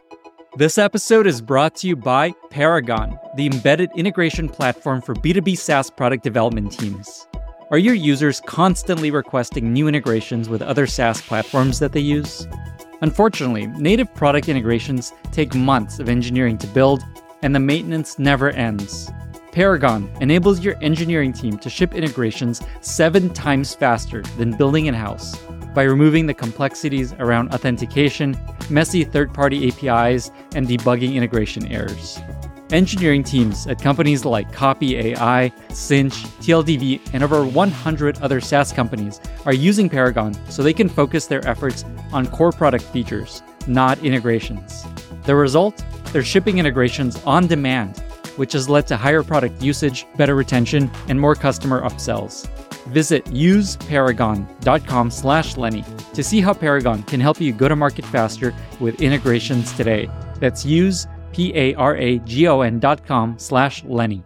Speaker 1: This episode is brought to you by Paragon, the embedded integration platform for B two B SaaS product development teams. Are your users constantly requesting new integrations with other SaaS platforms that they use? Unfortunately, native product integrations take months of engineering to build, and the maintenance never ends. Paragon enables your engineering team to ship integrations seven times faster than building in-house by removing the complexities around authentication, messy third-party A P Is, and debugging integration errors. Engineering teams at companies like Copy A I, Cinch, T L D V, and over one hundred other SaaS companies are using Paragon so they can focus their efforts on core product features, not integrations. The result? They're shipping integrations on demand, which has led to higher product usage, better retention, and more customer upsells. Visit useparagon.com slash Lenny to see how Paragon can help you go to market faster with integrations today. That's use, P-A-R-A-G-O-N dot com slash Lenny.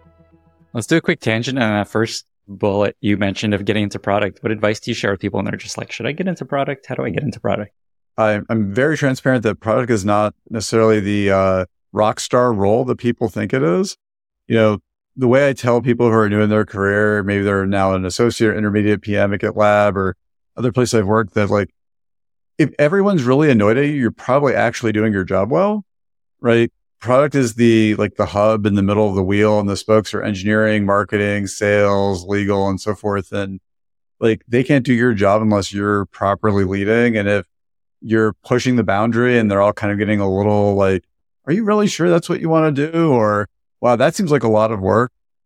Speaker 1: Let's do a quick tangent on that first bullet you mentioned of getting into product. What advice do you share with people when they're just like, should I get into product? How do I get into product?
Speaker 2: I, I'm very transparent that product is not necessarily the uh, rock star role that people think it is. You know, the way I tell people who are new in their career, maybe they're now an associate or intermediate P M at GitLab or other places I've worked, that like, if everyone's really annoyed at you, you're probably actually doing your job well, right? Product is the, like the hub in the middle of the wheel, and the spokes are engineering, marketing, sales, legal, and so forth. And like, they can't do your job unless you're properly leading. And if you're pushing the boundary and they're all kind of getting a little like, are you really sure that's what you want to do? Or, wow, that seems like a lot of work.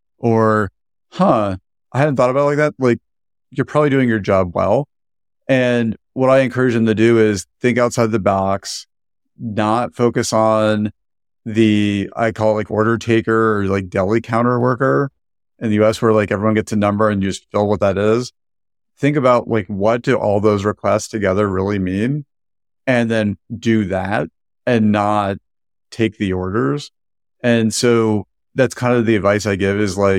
Speaker 2: Or, huh, I hadn't thought about it like that. Like, you're probably doing your job well. And what I encourage them to do is think outside the box, not focus on the, I call it like order taker or like deli counter worker in the U S where like everyone gets a number and you just fill what that is. Think about like, what do all those requests together really mean? And then do that and not take the orders. And so that's kind of the advice I give is like,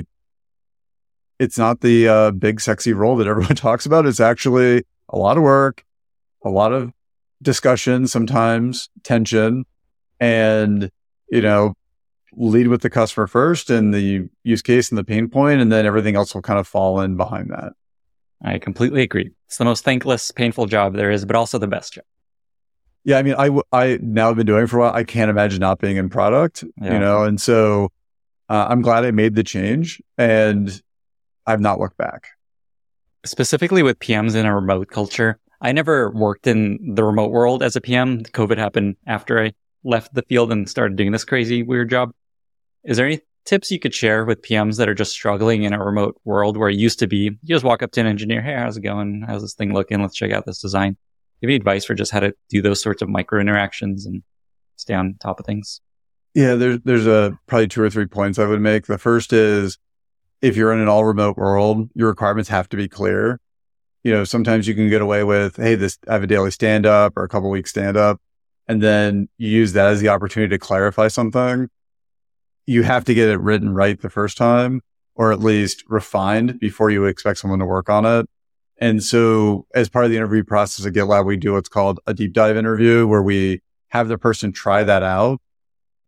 Speaker 2: it's not the uh, big sexy role that everyone talks about. It's actually a lot of work, a lot of discussion, sometimes tension, and, you know, lead with the customer first and the use case and the pain point, and then everything else will kind of fall in behind that.
Speaker 1: I completely agree. It's the most thankless, painful job there is, but also the best job.
Speaker 2: Yeah, I mean, I, I now have been doing it for a while. I can't imagine not being in product, yeah. you know, and so uh, I'm glad I made the change and I've not looked back.
Speaker 1: Specifically with P Ms in a remote culture, I never worked in the remote world as a P M. COVID happened after I left the field and started doing this crazy, weird job. Is there any tips you could share with P Ms that are just struggling in a remote world where it used to be, you just walk up to an engineer, hey, how's it going? How's this thing looking? Let's check out this design. Do you have any advice for just how to do those sorts of micro interactions and stay on top of things?
Speaker 2: Yeah, there's, there's a, probably two or three points I would make. The first is, if you're in an all remote world, your requirements have to be clear. You know, sometimes you can get away with, hey, this, I have a daily stand up or a couple weeks stand up. And then you use that as the opportunity to clarify something. You have to get it written right the first time, or at least refined before you expect someone to work on it. And so as part of the interview process at GitLab, we do what's called a deep dive interview where we have the person try that out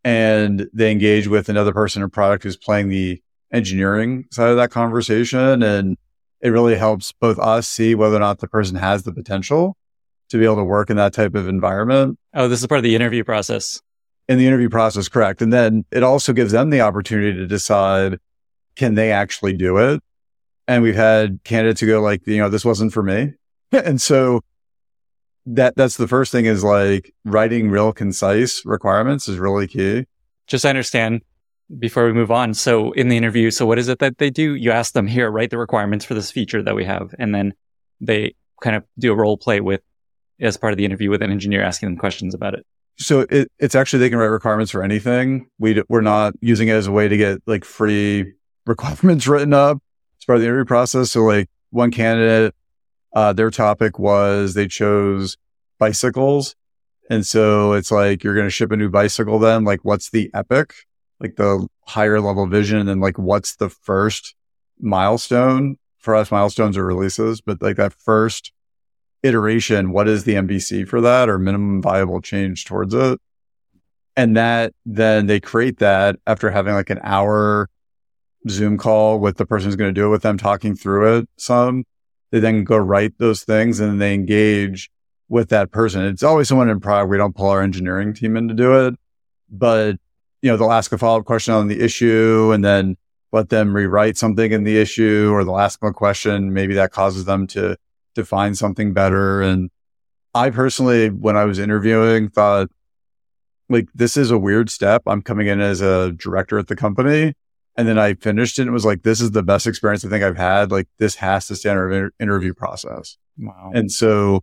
Speaker 2: and they engage with another person in product who's playing the engineering side of that conversation. And it really helps both us see whether or not the person has the potential to be able to work in that type of environment.
Speaker 1: Oh, this is part of the interview process.
Speaker 2: In the interview process, correct. And then it also gives them the opportunity to decide, can they actually do it? And we've had candidates who go like, you know, this wasn't for me. And so that that's the first thing, is like writing real concise requirements is really key.
Speaker 1: Just to understand before we move on. So in the interview, so what is it that they do? You ask them, here, write the requirements for this feature that we have. And then they kind of do a role play with, as part of the interview, with an engineer asking them questions about it.
Speaker 2: So it, it's actually, they can write requirements for anything. We, we're not using it as a way to get like free requirements written up as part of the interview process. So like one candidate, uh, their topic was they chose bicycles. And so it's like, you're going to ship a new bicycle then, like what's the epic, like the higher level vision, and then like what's the first milestone? For us, milestones are releases, but like that first iteration, what is the M V C for that, or minimum viable change towards it? And that then they create that after having like an hour Zoom call with the person who's going to do it with them, talking through it some. They then go write those things and they engage with that person. It's always someone in product. We don't pull our engineering team in to do it, but you know, they'll ask a follow-up question on the issue and then let them rewrite something in the issue, or they'll ask them a question. Maybe that causes them to define something better. And I personally, when I was interviewing, thought like, this is a weird step. I'm coming in as a director at the company. And then I finished it and it was like, this is the best experience I think I've had. Like, this has to stand our inter- interview process.
Speaker 1: Wow.
Speaker 2: And so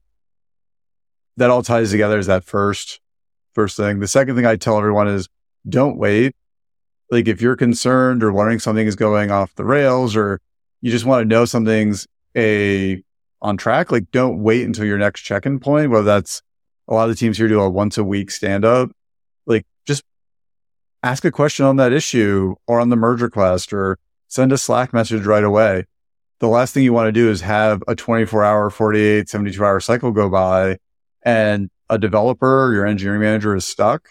Speaker 2: that all ties together as that first, first thing. The second thing I tell everyone is, don't wait. Like, if you're concerned or wondering something is going off the rails, or you just want to know something's a on track, like, don't wait until your next check-in point, whether that's a lot of the teams here do a once a week stand up. Like, just ask a question on that issue or on the merge request, or send a Slack message right away. The last thing you want to do is have a twenty-four hour, forty-eight, seventy-two hour cycle go by and a developer or your engineering manager is stuck,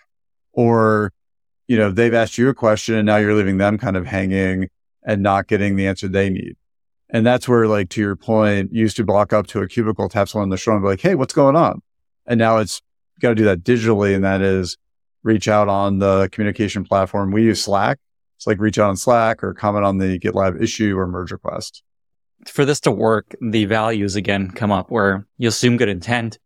Speaker 2: or, you know, they've asked you a question and now you're leaving them kind of hanging and not getting the answer they need. And that's where, like, to your point, you used to walk up to a cubicle, tap someone on the shoulder and be like, hey, what's going on? And now it's, you got to do that digitally. And that is reach out on the communication platform. We use Slack. It's like reach out on Slack or comment on the GitLab issue or merge request.
Speaker 1: For this to work, the values again come up where you assume good intent,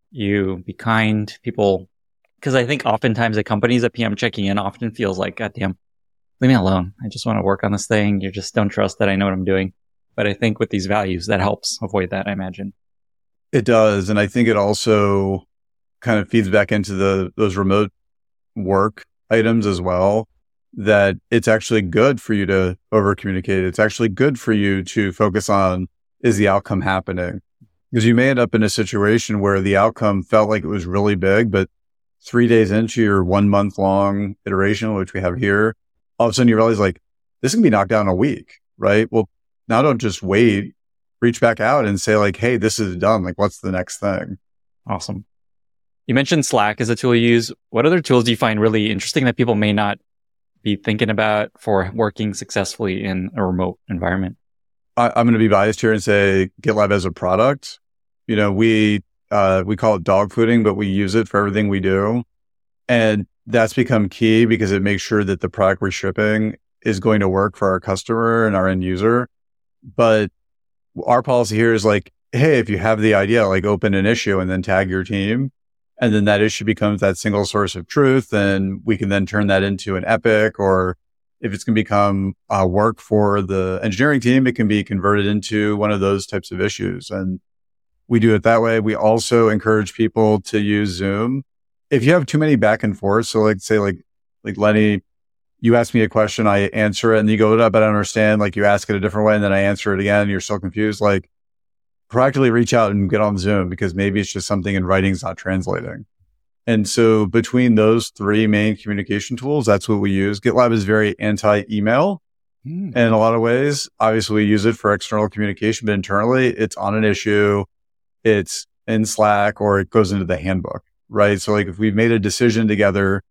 Speaker 1: you be kind, people, because I think oftentimes at companies, a P M checking in often feels like, God damn, leave me alone. I just want to work on this thing. You just don't trust that I know what I'm doing. But I think with these values, that helps avoid that, I imagine.
Speaker 2: It does. And I think it also kind of feeds back into the those remote work items as well, that it's actually good for you to over communicate. It's actually good for you to focus on, is the outcome happening? Because you may end up in a situation where the outcome felt like it was really big, but three days into your one month long iteration, which we have here, all of a sudden you realize, like, this can be knocked down in a week, right? Well, now don't just wait, reach back out and say like, hey, this is done. Like, what's the next thing?
Speaker 1: Awesome. You mentioned Slack as a tool you use. What other tools do you find really interesting that people may not be thinking about for working successfully in a remote environment?
Speaker 2: I, I'm going to be biased here and say GitLab as a product. You know, we, uh, we call it dog fooding, but we use it for everything we do. And that's become key because it makes sure that the product we're shipping is going to work for our customer and our end user. But our policy here is like, hey, if you have the idea, like, open an issue and then tag your team. And then that issue becomes that single source of truth. And we can then turn that into an epic, or if it's going to become uh, work for the engineering team, it can be converted into one of those types of issues. And we do it that way. We also encourage people to use Zoom. If you have too many back and forth, so like say like, like Lenny, you ask me a question, I answer it and you go, but I don't understand. Like, you ask it a different way and then I answer it again and you're so confused. Like, proactively reach out and get on Zoom, because maybe it's just something in writing's not translating. And so between those three main communication tools, that's what we use. GitLab is very anti-email mm. in a lot of ways. Obviously, we use it for external communication, but internally it's on an issue, it's in Slack, or it goes into the handbook, right? So like, if we've made a decision together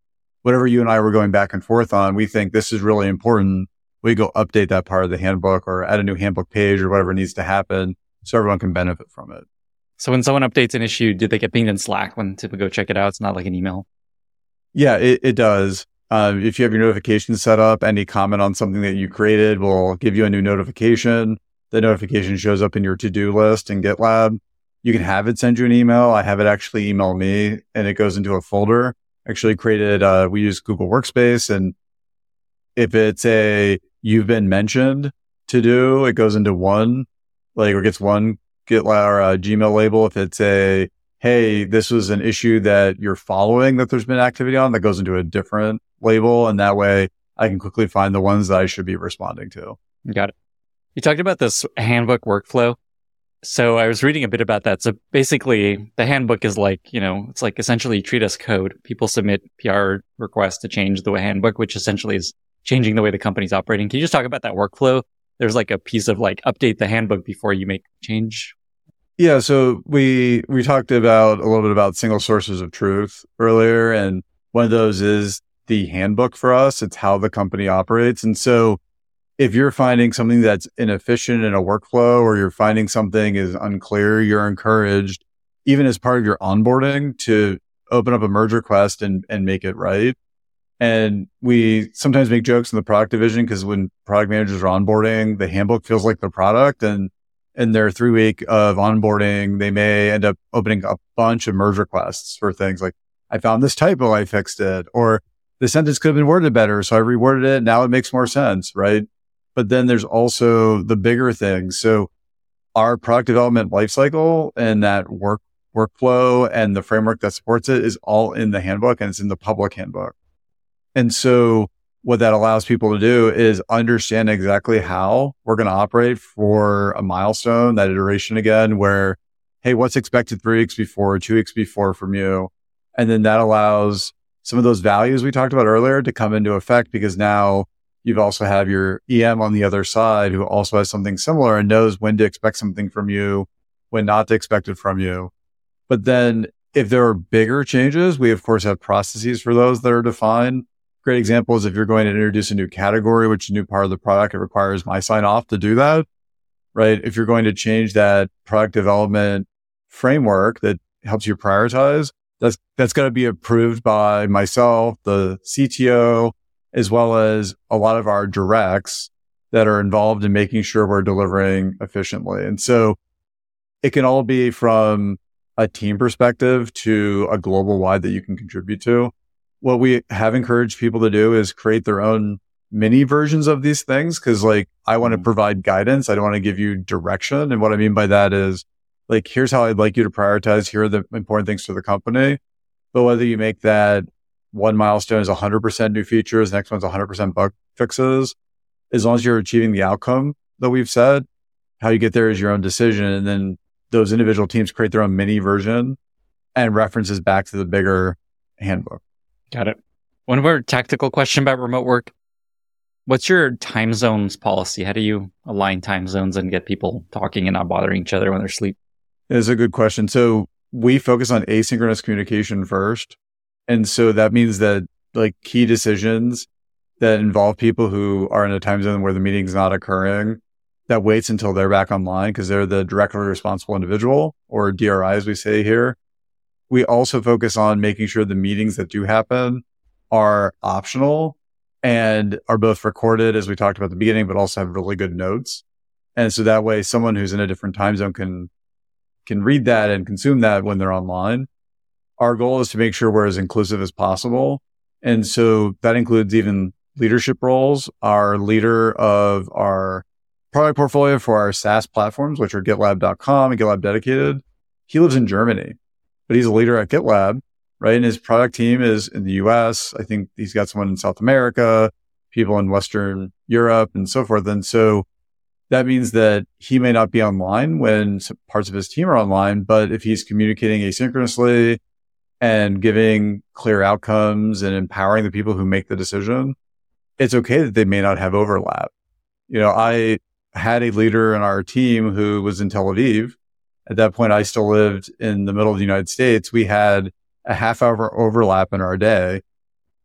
Speaker 2: whatever you and I were going back and forth on, we think this is really important. We go update that part of the handbook or add a new handbook page or whatever needs to happen so everyone can benefit from it.
Speaker 1: So when someone updates an issue, did they get pinged in Slack when people go check it out? It's not like an email.
Speaker 2: Yeah, it, it does. Uh, if you have your notifications set up, any comment on something that you created will give you a new notification. The notification shows up in your to-do list in GitLab. You can have it send you an email. I have it actually email me, and it goes into a folder. Actually created, uh, we use Google Workspace, and if it's a you've been mentioned to do, it goes into one, like, or gets one GitLab or a Gmail label. If it's a, hey, this was an issue that you're following that there's been activity on, that goes into a different label. And that way I can quickly find the ones that I should be responding to.
Speaker 1: Got it. You talked about this handbook workflow. So I was reading a bit about that. So basically the handbook is like, you know, it's like essentially treat as code. People submit P R requests to change the handbook, which essentially is changing the way the company's operating. Can you just talk about that workflow? There's like a piece of like update the handbook before you make change.
Speaker 2: Yeah. So we, we talked about a little bit about single sources of truth earlier. And one of those is the handbook for us. It's how the company operates. And so if you're finding something that's inefficient in a workflow, or you're finding something is unclear, you're encouraged, even as part of your onboarding, to open up a merge request and, and make it right. And we sometimes make jokes in the product division because when product managers are onboarding, the handbook feels like the product. And in their three week of onboarding, they may end up opening a bunch of merge requests for things like, I found this typo, I fixed it, or the sentence could have been worded better, so I reworded it. Now it makes more sense, right? But then there's also the bigger things. So our product development lifecycle and that work workflow and the framework that supports it is all in the handbook, and it's in the public handbook. And so what that allows people to do is understand exactly how we're going to operate for a milestone, that iteration again, where, hey, what's expected three weeks before, two weeks before from you? And then that allows some of those values we talked about earlier to come into effect, because now you've also have your E M on the other side who also has something similar and knows when to expect something from you, when not to expect it from you. But then if there are bigger changes, we of course have processes for those that are defined. Great example is if you're going to introduce a new category, which is a new part of the product, it requires my sign off to do that, right? If you're going to change that product development framework that helps you prioritize, that's, that's going to be approved by myself, the C T O, as well as a lot of our directs that are involved in making sure we're delivering efficiently. And so it can all be from a team perspective to a global wide that you can contribute to. What we have encouraged people to do is create their own mini versions of these things. Cause like, I want to provide guidance. I don't want to give you direction. And what I mean by that is like, here's how I'd like you to prioritize. Here are the important things to the company. But whether you make that one milestone is one hundred percent new features, the next one's one hundred percent bug fixes, as long as you're achieving the outcome that we've said, how you get there is your own decision. And then those individual teams create their own mini version and references back to the bigger handbook.
Speaker 1: Got it. One more tactical question about remote work. What's your time zones policy? How do you align time zones and get people talking and not bothering each other when they're asleep?
Speaker 2: It's a good question. So we focus on asynchronous communication first. And so that means that like key decisions that involve people who are in a time zone where the meeting's not occurring, that waits until they're back online because they're the directly responsible individual, or D R I as we say here. We also focus on making sure the meetings that do happen are optional and are both recorded, as we talked about at the beginning, but also have really good notes. And so that way someone who's in a different time zone can, can read that and consume that when they're online. Our goal is to make sure we're as inclusive as possible. And so that includes even leadership roles. Our leader of our product portfolio for our SaaS platforms, which are GitLab dot com and GitLab Dedicated, he lives in Germany, but he's a leader at GitLab, right? And his product team is in the U S. I think he's got someone in South America, people in Western Europe and so forth. And so that means that he may not be online when parts of his team are online, but if he's communicating asynchronously and giving clear outcomes and empowering the people who make the decision, it's okay that they may not have overlap. You know, I had a leader in our team who was in Tel Aviv. At that point, I still lived in the middle of the United States. We had a half hour overlap in our day.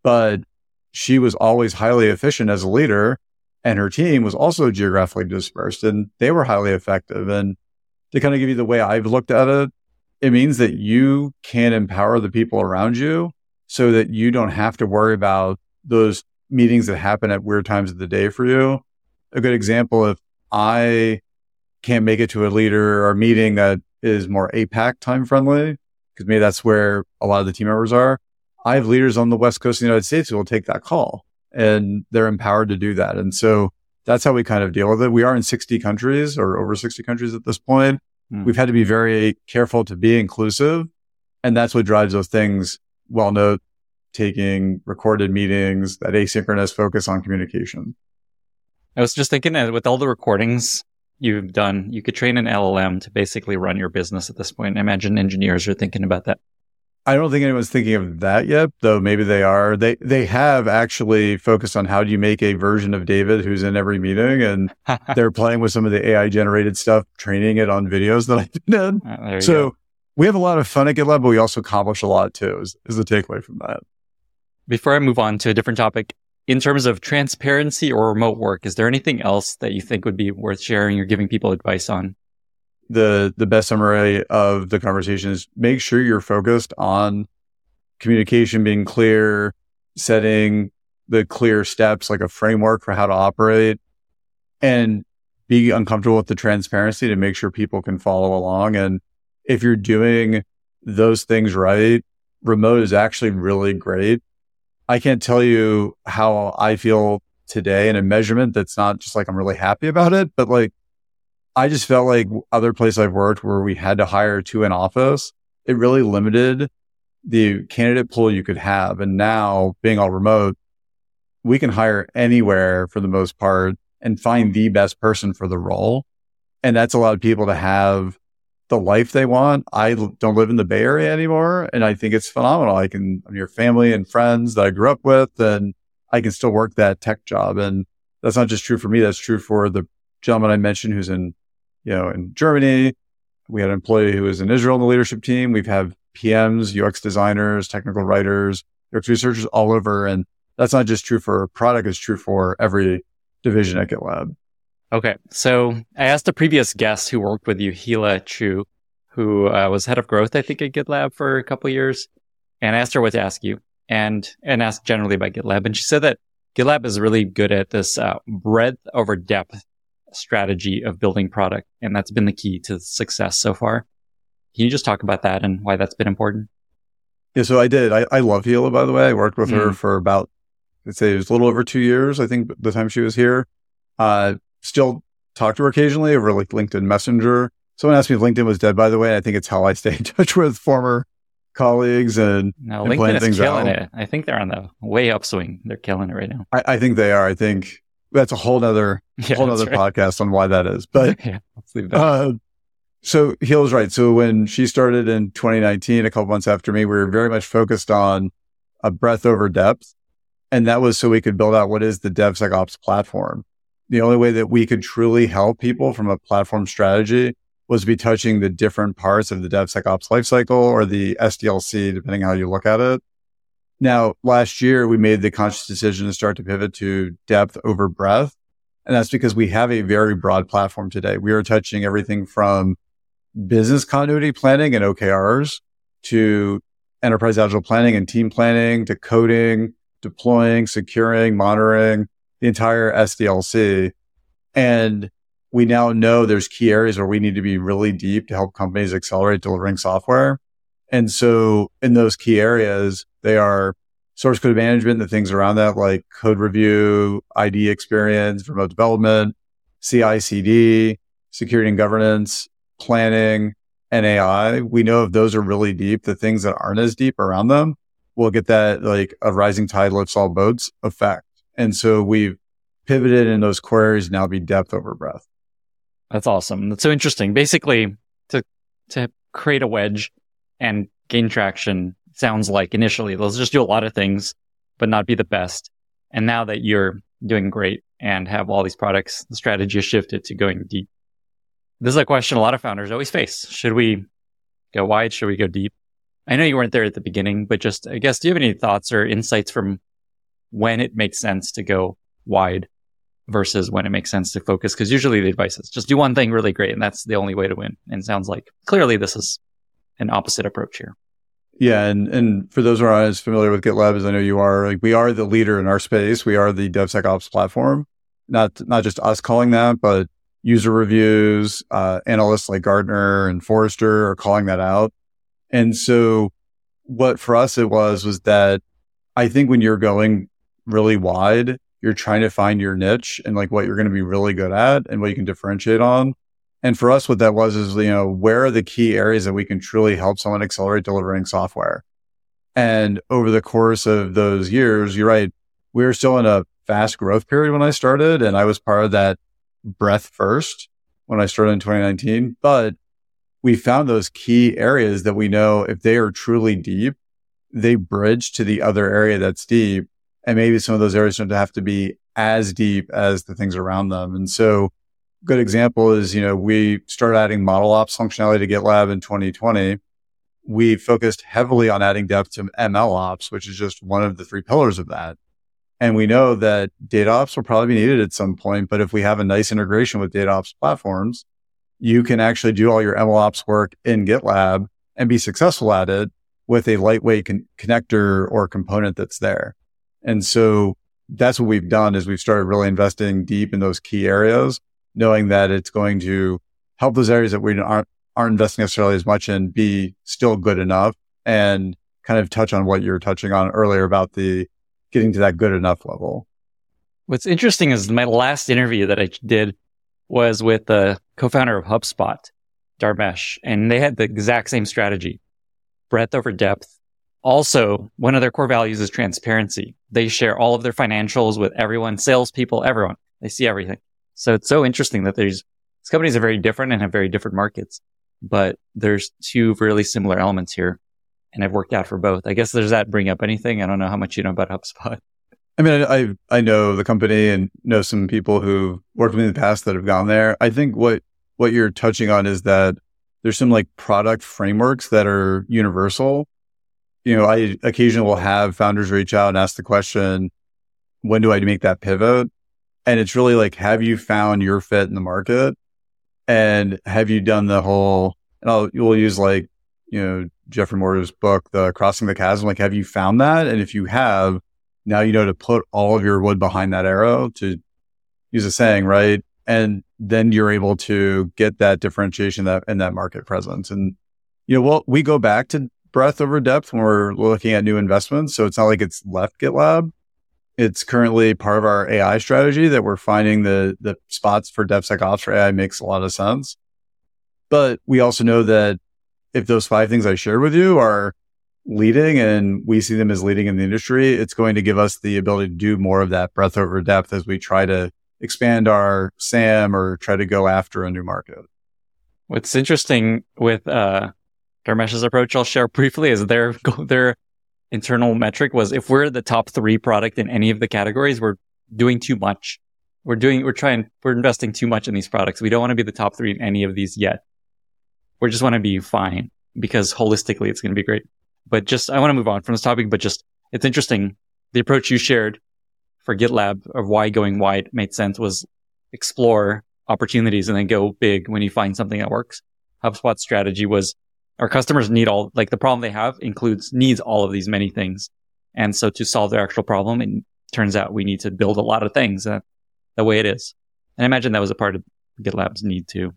Speaker 2: but she was always highly efficient as a leader, and her team was also geographically dispersed, and they were highly effective. And to kind of give you the way I've looked at it, it means that you can empower the people around you so that you don't have to worry about those meetings that happen at weird times of the day for you. A good example, if I can't make it to a leader or meeting that is more APAC time friendly, because maybe that's where a lot of the team members are, I have leaders on the West Coast of the United States who will take that call, and they're empowered to do that. And so that's how we kind of deal with it. We are in sixty countries or over sixty countries at this point. Mm. We've had to be very careful to be inclusive. And that's what drives those things. Well, note taking, recorded meetings, that asynchronous focus on communication.
Speaker 1: I was just thinking that with all the recordings you've done, you could train an L L M to basically run your business at this point. I imagine engineers are thinking about that.
Speaker 2: I don't think anyone's thinking of that yet, though maybe they are. They they have actually focused on how do you make a version of David who's in every meeting, and they're playing with some of the A I-generated stuff, training it on videos that I did.
Speaker 1: Oh,
Speaker 2: so
Speaker 1: go.
Speaker 2: we have a lot of fun at GitLab, but we also accomplish a lot too, is, is the takeaway from that.
Speaker 1: Before I move on to a different topic, in terms of transparency or remote work, is there anything else that you think would be worth sharing or giving people advice on?
Speaker 2: The the best summary of the conversation is make sure you're focused on communication being clear, setting the clear steps, like a framework for how to operate, and be uncomfortable with the transparency to make sure people can follow along. And if you're doing those things right, remote is actually really great. I can't tell you how I feel today in a measurement that's not just like I'm really happy about it, but like I just felt like other places I've worked where we had to hire two in office, it really limited the candidate pool you could have. And now being all remote, we can hire anywhere for the most part and find the best person for the role. And that's allowed people to have the life they want. I don't live in the Bay Area anymore, and I think it's phenomenal. I can, I'm near family and friends that I grew up with, and I can still work that tech job. And that's not just true for me. That's true for the gentleman I mentioned who's in you know, in Germany. We had an employee who was in Israel in the leadership team. We've had P Ms, U X designers, technical writers, U X researchers all over. And that's not just true for a product, it's true for every division at GitLab.
Speaker 1: Okay. So I asked a previous guest who worked with you, Hila Chu, who uh, was head of growth, I think, at GitLab for a couple of years. And I asked her what to ask you and, and asked generally about GitLab. And she said that GitLab is really good at this uh, breadth over depth strategy of building product, and that's been the key to success so far. Can you just talk about that and why that's been important?
Speaker 2: Yeah, so I did. I, I love Hila, by the way. I worked with mm. her for about, let's say it was a little over two years, I think, the time she was here. Uh, still talk to her occasionally over like LinkedIn Messenger. Someone asked me if LinkedIn was dead, by the way. I think it's how I stay in touch with former colleagues and,
Speaker 1: no,
Speaker 2: and
Speaker 1: LinkedIn
Speaker 2: plan
Speaker 1: is
Speaker 2: things
Speaker 1: killing
Speaker 2: out.
Speaker 1: it. I think they're on the way upswing. They're killing it right now.
Speaker 2: I, I think they are. I think that's a whole nother, yeah, whole nother right. podcast on why that is. But
Speaker 1: yeah, let's leave that.
Speaker 2: Uh, so Hila's right. So when she started in twenty nineteen, a couple months after me, we were very much focused on a breadth over depth. And that was so we could build out what is the DevSecOps platform. The only way that we could truly help people from a platform strategy was to be touching the different parts of the DevSecOps lifecycle or the S D L C, depending on how you look at it. Now, last year, we made the conscious decision to start to pivot to depth over breadth. And that's because we have a very broad platform today. We are touching everything from business continuity planning and O K Rs to enterprise agile planning and team planning to coding, deploying, securing, monitoring, the entire S D L C. And we now know there's key areas where we need to be really deep to help companies accelerate delivering software. And so in those key areas, they are source code management, the things around that, like code review, I D experience, remote development, C I C D, security and governance, planning, and A I. We know if those are really deep, the things that aren't as deep around them will get that like a rising tide lifts all boats effect. And so we've pivoted in those queries now be depth over breadth.
Speaker 1: That's awesome. That's so interesting. Basically, to to create a wedge and gain traction, sounds like initially, let's just do a lot of things, but not be the best. And now that you're doing great and have all these products, the strategy has shifted to going deep. This is a question a lot of founders always face. Should we go wide? Should we go deep? I know you weren't there at the beginning, but just, I guess, do you have any thoughts or insights from when it makes sense to go wide versus when it makes sense to focus. Because usually the advice is just do one thing really great, and that's the only way to win. And it sounds like clearly this is an opposite approach here.
Speaker 2: Yeah, and and for those who aren't as familiar with GitLab as I know you are, like we are the leader in our space. We are the DevSecOps platform. Not not just us calling that, but user reviews, uh, analysts like Gartner and Forrester are calling that out. And so what for us it was, was that I think when you're going really wide, you're trying to find your niche and like what you're going to be really good at and what you can differentiate on. And for us, what that was is, you know, where are the key areas that we can truly help someone accelerate delivering software? And over the course of those years, you're right, we were still in a fast growth period when I started, and I was part of that breadth first when I started in twenty nineteen. But we found those key areas that we know if they are truly deep, they bridge to the other area that's deep. And maybe some of those areas don't have to be as deep as the things around them. And so a good example is, you know, we started adding model ops functionality to GitLab in twenty twenty. We focused heavily on adding depth to M L ops, which is just one of the three pillars of that. And we know that data ops will probably be needed at some point, but if we have a nice integration with data ops platforms, you can actually do all your M L ops work in GitLab and be successful at it with a lightweight con- connector or component that's there. And so that's what we've done is we've started really investing deep in those key areas, knowing that it's going to help those areas that we aren't, aren't investing necessarily as much in be still good enough, and kind of touch on what you were touching on earlier about the getting to that good enough level.
Speaker 1: What's interesting is my last interview that I did was with the co-founder of HubSpot, Dharmesh, and they had the exact same strategy, breadth over depth. Also, one of their core values is transparency. They share all of their financials with everyone, salespeople, everyone. They see everything. So it's so interesting that there's, these companies are very different and have very different markets, but there's two really similar elements here. And I've worked out for both. I guess does that bring up anything? I don't know how much you know about HubSpot.
Speaker 2: I mean, I I know the company and know some people who worked with me in the past that have gone there. I think what what you're touching on is that there's some like product frameworks that are universal. You know, I occasionally will have founders reach out and ask the question, when do I make that pivot? And it's really like, have you found your fit in the market? And have you done the whole, and I'll, you'll use like, you know, Jeffrey Moore's book, The Crossing the Chasm. Like, have you found that? And if you have, now you know to put all of your wood behind that arrow, to use a saying, right? And then you're able to get that differentiation that in that market presence. And, you know, well, we go back to breadth over depth when we're looking at new investments. So it's not like it's left GitLab. It's currently part of our A I strategy that we're finding the the spots for DevSecOps for A I makes a lot of sense. But we also know that if those five things I shared with you are leading and we see them as leading in the industry, it's going to give us the ability to do more of that breadth over depth as we try to expand our S A M or try to go after a new market.
Speaker 1: What's interesting with uh, Dharmesh's approach, I'll share briefly, is their their internal metric was if we're the top three product in any of the categories, we're doing too much. We're doing, we're trying, we're investing too much in these products. We don't want to be the top three in any of these yet. We just want to be fine because holistically it's going to be great. But just, I want to move on from this topic, but just, it's interesting. The approach you shared for GitLab of why going wide made sense was explore opportunities and then go big when you find something that works. HubSpot's strategy was our customers need all, like the problem they have includes, needs all of these many things. And so to solve their actual problem, it turns out we need to build a lot of things uh, the way it is. And I imagine that was a part of GitLab's need too.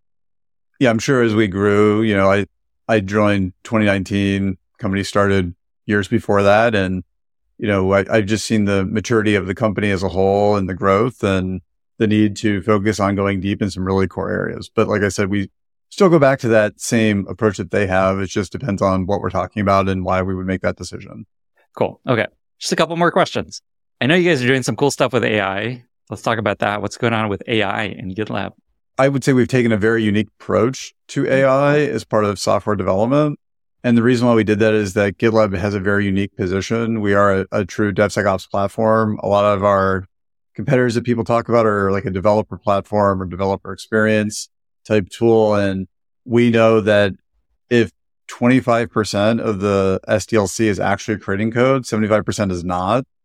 Speaker 2: Yeah, I'm sure as we grew, you know, I, I joined twenty nineteen, company started years before that. And, you know, I, I've just seen the maturity of the company as a whole and the growth and the need to focus on going deep in some really core areas. But like I said, we still go back to that same approach that they have. It just depends on what we're talking about and why we would make that decision.
Speaker 1: Cool. Okay. Just a couple more questions. I know you guys are doing some cool stuff with A I. Let's talk about that. What's going on with A I in GitLab?
Speaker 2: I would say we've taken a very unique approach to A I as part of software development. And the reason why we did that is that GitLab has a very unique position. We are a, a true DevSecOps platform. A lot of our competitors that people talk about are like a developer platform or developer experience type tool. And we know that if twenty-five percent of the S D L C is actually creating code, seventy-five percent is not.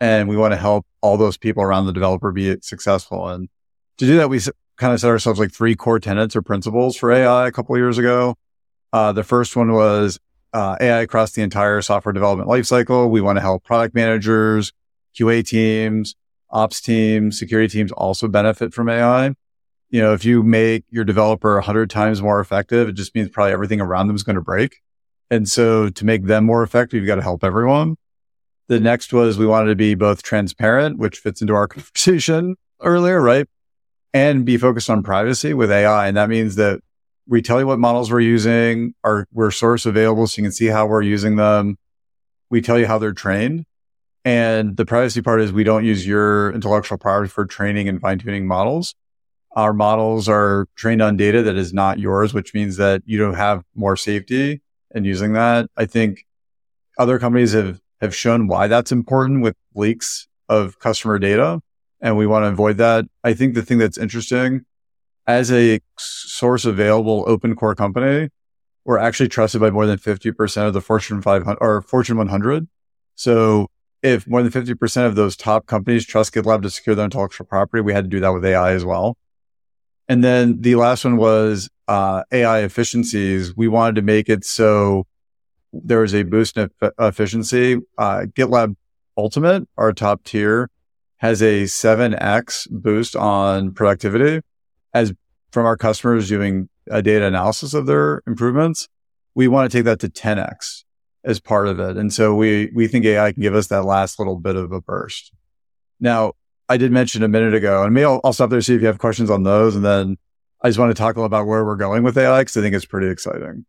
Speaker 2: and we want to help all those people around the developer be successful. And to do that, we kind of set ourselves like three core tenets or principles for A I a couple of years ago. Uh, the first one was uh, A I across the entire software development lifecycle. We want to help product managers, Q A teams, ops teams, security teams also benefit from A I. You know, if you make your developer a hundred times more effective, it just means probably everything around them is going to break. And so to make them more effective, you've got to help everyone. The next was we wanted to be both transparent, which fits into our conversation earlier, right? And be focused on privacy with A I. And that means that we tell you what models we're using, are we're source available so you can see how we're using them. We tell you how they're trained. And the privacy part is we don't use your intellectual property for training and fine-tuning models. Our models are trained on data that is not yours, which means that you don't have more safety in using that. I think other companies have, have shown why that's important with leaks of customer data, and we want to avoid that. I think the thing that's interesting, as a source available open core company, we're actually trusted by more than fifty percent of the Fortune five hundred or Fortune one hundred. So if more than fifty percent of those top companies trust GitLab to secure their intellectual property, we had to do that with A I as well. And then the last one was uh, A I efficiencies. We wanted to make it so there was a boost in e- efficiency. Uh, GitLab Ultimate, our top tier, has a seven x boost on productivity. As from our customers doing a data analysis of their improvements, we want to take that to ten x as part of it. And so we we think A I can give us that last little bit of a burst. Now, I did mention a minute ago, and maybe I'll, I'll stop there to see if you have questions on those. And then I just want to talk a little about where we're going with A I because I think it's pretty exciting.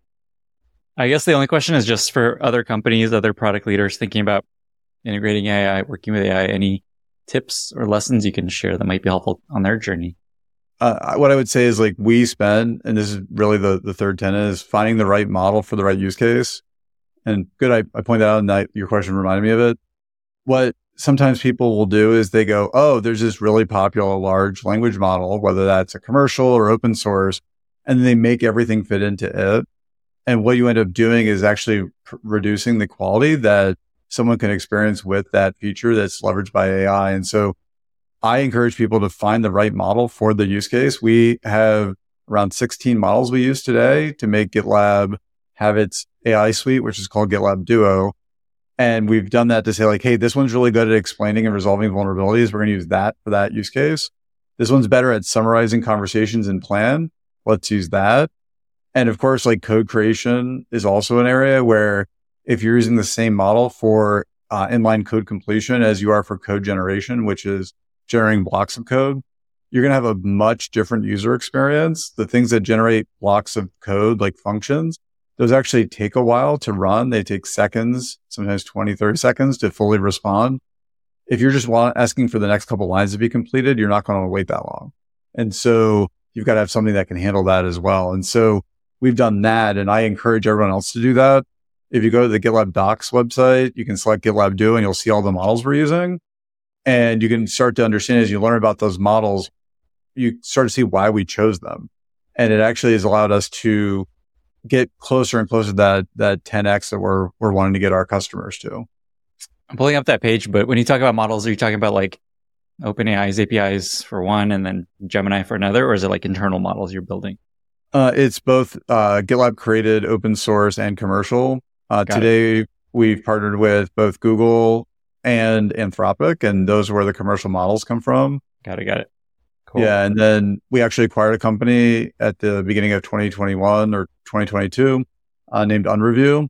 Speaker 1: I guess the only question is just for other companies, other product leaders thinking about integrating A I, working with A I, any tips or lessons you can share that might be helpful on their journey?
Speaker 2: Uh, what I would say is like we spend, and this is really the, the third tenet, is finding the right model for the right use case. And good, I, I point that out and that your question reminded me of it. What sometimes people will do is they go, oh, there's this really popular large language model, whether that's a commercial or open source, and they make everything fit into it. And what you end up doing is actually pr- reducing the quality that someone can experience with that feature that's leveraged by A I. And so I encourage people to find the right model for the use case. We have around sixteen models we use today to make GitLab have its A I suite, which is called GitLab Duo. And we've done that to say like, hey, this one's really good at explaining and resolving vulnerabilities. We're going to use that for that use case. This one's better at summarizing conversations and plan. Let's use that. And of course, like code creation is also an area where if you're using the same model for uh, inline code completion as you are for code generation, which is generating blocks of code, you're going to have a much different user experience. The things that generate blocks of code, like functions, those actually take a while to run. They take seconds, sometimes twenty, thirty seconds to fully respond. If you're just want, asking for the next couple lines to be completed, you're not going to wait that long. And so you've got to have something that can handle that as well. And so we've done that, and I encourage everyone else to do that. If you go to the GitLab Docs website, you can select GitLab Duo and you'll see all the models we're using. And you can start to understand as you learn about those models, you start to see why we chose them. And it actually has allowed us to get closer and closer to that, that ten x that we're, we're wanting to get our customers to.
Speaker 1: I'm pulling up that page, but when you talk about models, are you talking about like OpenAI's A P Is for one and then Gemini for another, or is it like internal models you're building?
Speaker 2: Uh, it's both uh, GitLab created, open source, and commercial. Uh, today, it. We've partnered with both Google and Anthropic, and those are where the commercial models come from.
Speaker 1: Got it, got it. Cool.
Speaker 2: Yeah, and then we actually acquired a company at the beginning of twenty twenty-one or twenty twenty-two uh, named Unreview,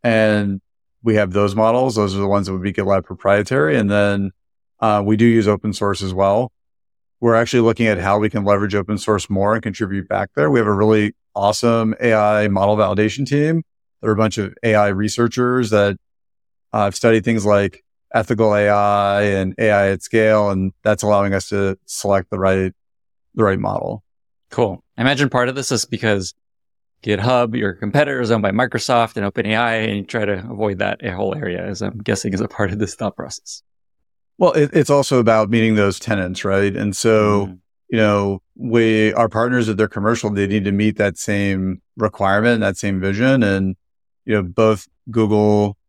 Speaker 2: and we have those models. Those are the ones that would be GitLab proprietary, and then uh, we do use open source as well. We're actually looking at how we can leverage open source more and contribute back there. We have a really awesome A I model validation team. There are a bunch of A I researchers that uh, have studied things like ethical A I and A I at scale, and that's allowing us to select the right the right model.
Speaker 1: Cool. I imagine part of this is because GitHub, your competitor, is owned by Microsoft and OpenAI, and you try to avoid that whole area, as I'm guessing is a part of this thought process.
Speaker 2: Well, it, it's also about meeting those tenants, right? And so, mm. you know, we, our partners, if they're commercial, they need to meet that same requirement, that same vision. And, you know, both Google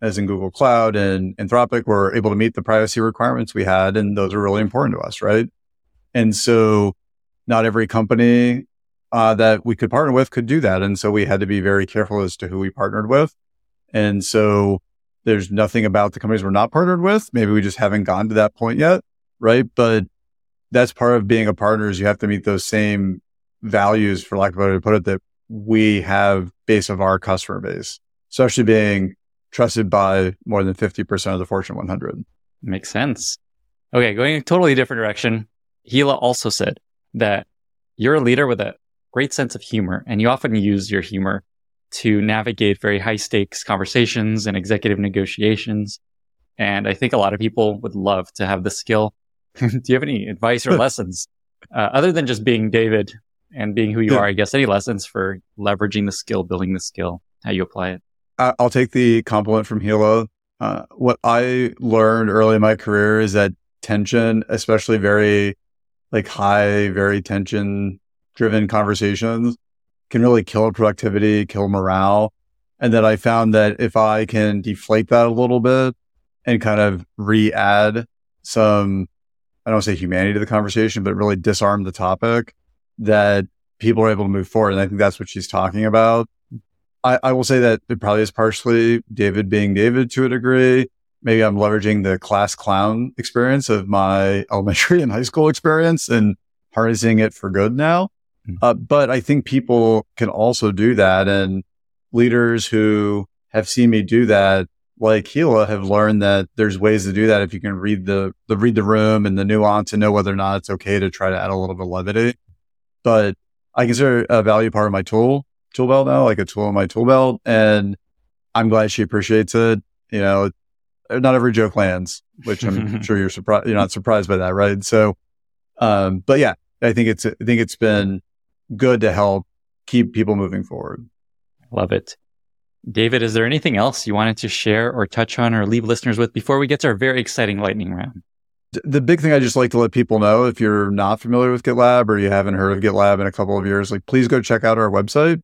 Speaker 2: as in Google Cloud and Anthropic, were able to meet the privacy requirements we had. And those are really important to us, right? And so not every company uh, that we could partner with could do that. And so we had to be very careful as to who we partnered with. And so there's nothing about the companies we're not partnered with. Maybe we just haven't gotten to that point yet, right? But that's part of being a partner is you have to meet those same values, for lack of a better way to put it, that we have based on our customer base, especially being trusted by more than fifty percent of the Fortune one hundred.
Speaker 1: Makes sense. Okay, going a totally different direction. Gila also said that you're a leader with a great sense of humor, and you often use your humor to navigate very high stakes conversations and executive negotiations. And I think a lot of people would love to have this skill. Do you have any advice or lessons uh, other than just being David and being who you are? I guess any lessons for leveraging the skill, building the skill, how you apply it?
Speaker 2: I'll take the compliment from Gila. Uh, what I learned early in my career is that tension, especially very like high, very tension driven conversations, can really kill productivity, kill morale. And then I found that if I can deflate that a little bit and kind of re-add some, I don't want to say humanity to the conversation, but really disarm the topic, that people are able to move forward. And I think that's what she's talking about. I, I will say that it probably is partially David being David to a degree. Maybe I'm leveraging the class clown experience of my elementary and high school experience and harnessing it for good now. Mm-hmm. Uh, but I think people can also do that. And leaders who have seen me do that, like Gila, have learned that there's ways to do that if you can read the, the read the room and the nuance and know whether or not it's okay to try to add a little bit of levity. But I consider a value part of my tool, tool belt now, like a tool in my tool belt. And I'm glad she appreciates it. You know, not every joke lands, which I'm sure you're surprised, you're not surprised by that, right? So, um, but yeah, I think it's, I think it's been good to help keep people moving forward.
Speaker 1: Love it. David, is there anything else you wanted to share or touch on or leave listeners with before we get to our very exciting lightning round?
Speaker 2: The big thing I just like to let people know, if you're not familiar with GitLab or you haven't heard of GitLab in a couple of years, like please go check out our website.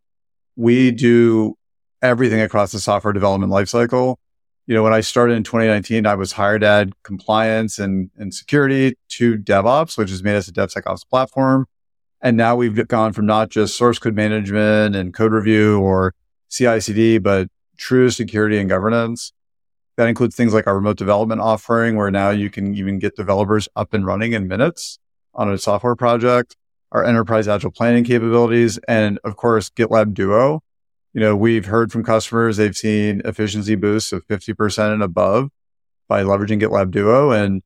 Speaker 2: We do everything across the software development lifecycle. You know, when I started in twenty nineteen, I was hired at compliance and, and security to DevOps, which has made us a DevSecOps platform. And now we've gone from not just source code management and code review or C I C D, but true security and governance. That includes things like our remote development offering, where now you can even get developers up and running in minutes on a software project, our enterprise agile planning capabilities, and of course, GitLab Duo. You know, we've heard from customers, they've seen efficiency boosts of fifty percent and above by leveraging GitLab Duo. And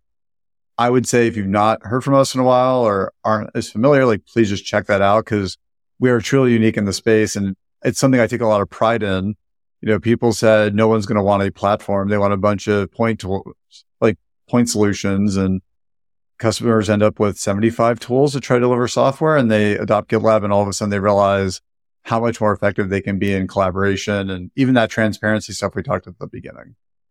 Speaker 2: I would say if you've not heard from us in a while or aren't as familiar, like please just check that out, because we are truly unique in the space. And it's something I take a lot of pride in. You know, people said no one's going to want a platform. They want a bunch of point tools, like point solutions, and customers end up with seventy-five tools to try to deliver software, and they adopt GitLab, and all of a sudden they realize how much more effective they can be in collaboration and even that transparency stuff we talked at the beginning.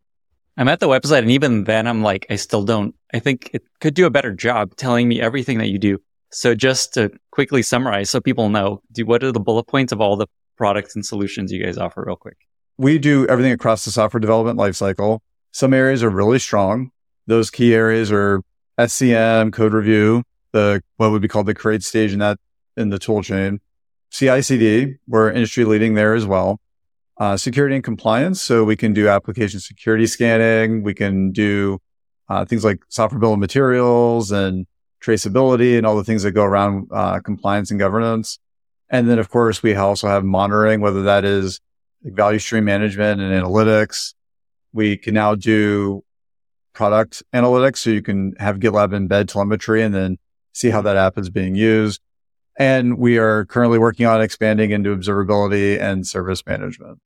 Speaker 1: I'm at the website, and even then I'm like, I still don't, I think it could do a better job telling me everything that you do. So just to quickly summarize so people know, do what are the bullet points of all the products and solutions you guys offer real quick?
Speaker 2: We do everything across the software development lifecycle. Some areas are really strong. Those key areas are S C M, code review, the what would be called the create stage in that in the tool chain. C I C D, we're industry leading there as well. Uh, security and compliance, so we can do application security scanning. We can do uh, things like software bill of materials and traceability and all the things that go around uh, compliance and governance. And then, of course, we also have monitoring, whether that is like value stream management and analytics. We can now do product analytics, so you can have GitLab embed telemetry and then see how that app is being used. And we are currently working on expanding into observability and service management.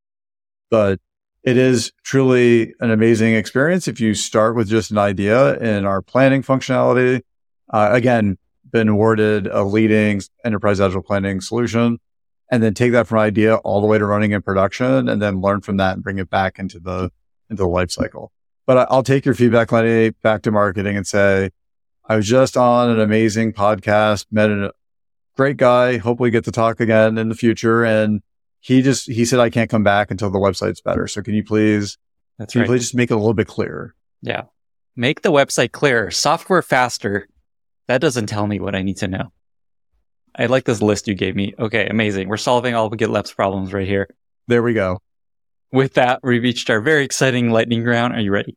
Speaker 2: But it is truly an amazing experience if you start with just an idea in our planning functionality. Uh, again, been awarded a leading enterprise agile planning solution, and then take that from idea all the way to running in production, and then learn from that and bring it back into the into the life cycle. But I'll take your feedback, Lenny, back to marketing and say, I was just on an amazing podcast, met a great guy, hopefully get to talk again in the future. And he just, he said, I can't come back until the website's better. So can you please
Speaker 1: That's
Speaker 2: Can
Speaker 1: right.
Speaker 2: you please just make it a little bit clearer?
Speaker 1: Yeah. Make the website clearer. Software faster. That doesn't tell me what I need to know. I like this list you gave me. Okay, amazing. We're solving all of GitLab's problems right here.
Speaker 2: There we go.
Speaker 1: With that, we reached our very exciting lightning round. Are you ready?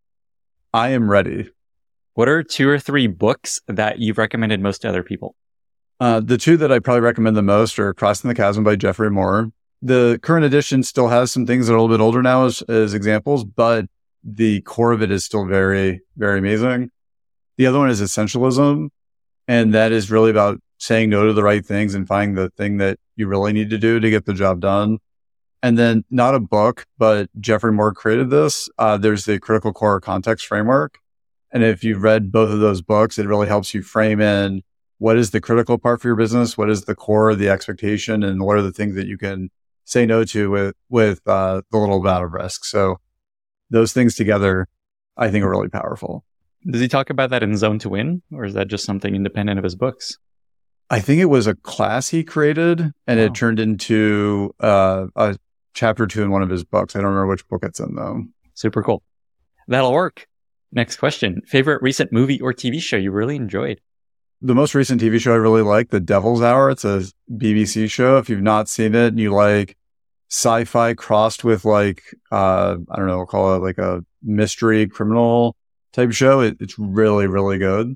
Speaker 2: I am ready.
Speaker 1: What are two or three books that you've recommended most to other people?
Speaker 2: Uh, the two that I probably recommend the most are Crossing the Chasm by Geoffrey Moore. The current edition still has some things that are a little bit older now as, as examples, but the core of it is still very, very amazing. The other one is Essentialism, and that is really about saying no to the right things and finding the thing that you really need to do to get the job done. And then not a book, but Geoffrey Moore created this. Uh, there's the Critical Core Context Framework. And if you've read both of those books, it really helps you frame in what is the critical part for your business, what is the core, the expectation, and what are the things that you can say no to with, with uh, the little amount of risk. So those things together, I think are really powerful.
Speaker 1: Does he talk about that in Zone to Win, or is that just something independent of his books?
Speaker 2: I think it was a class he created, and
Speaker 1: Wow.
Speaker 2: it turned into uh, a chapter two in one of his books. I don't remember which book it's in, though.
Speaker 1: Super cool. That'll work. Next question. Favorite recent movie or T V show you really enjoyed?
Speaker 2: The most recent T V show I really like, The Devil's Hour. It's a B B C show. If you've not seen it and you like sci-fi crossed with like, uh, I don't know, we'll call it like a mystery criminal type show, it, it's really, really good.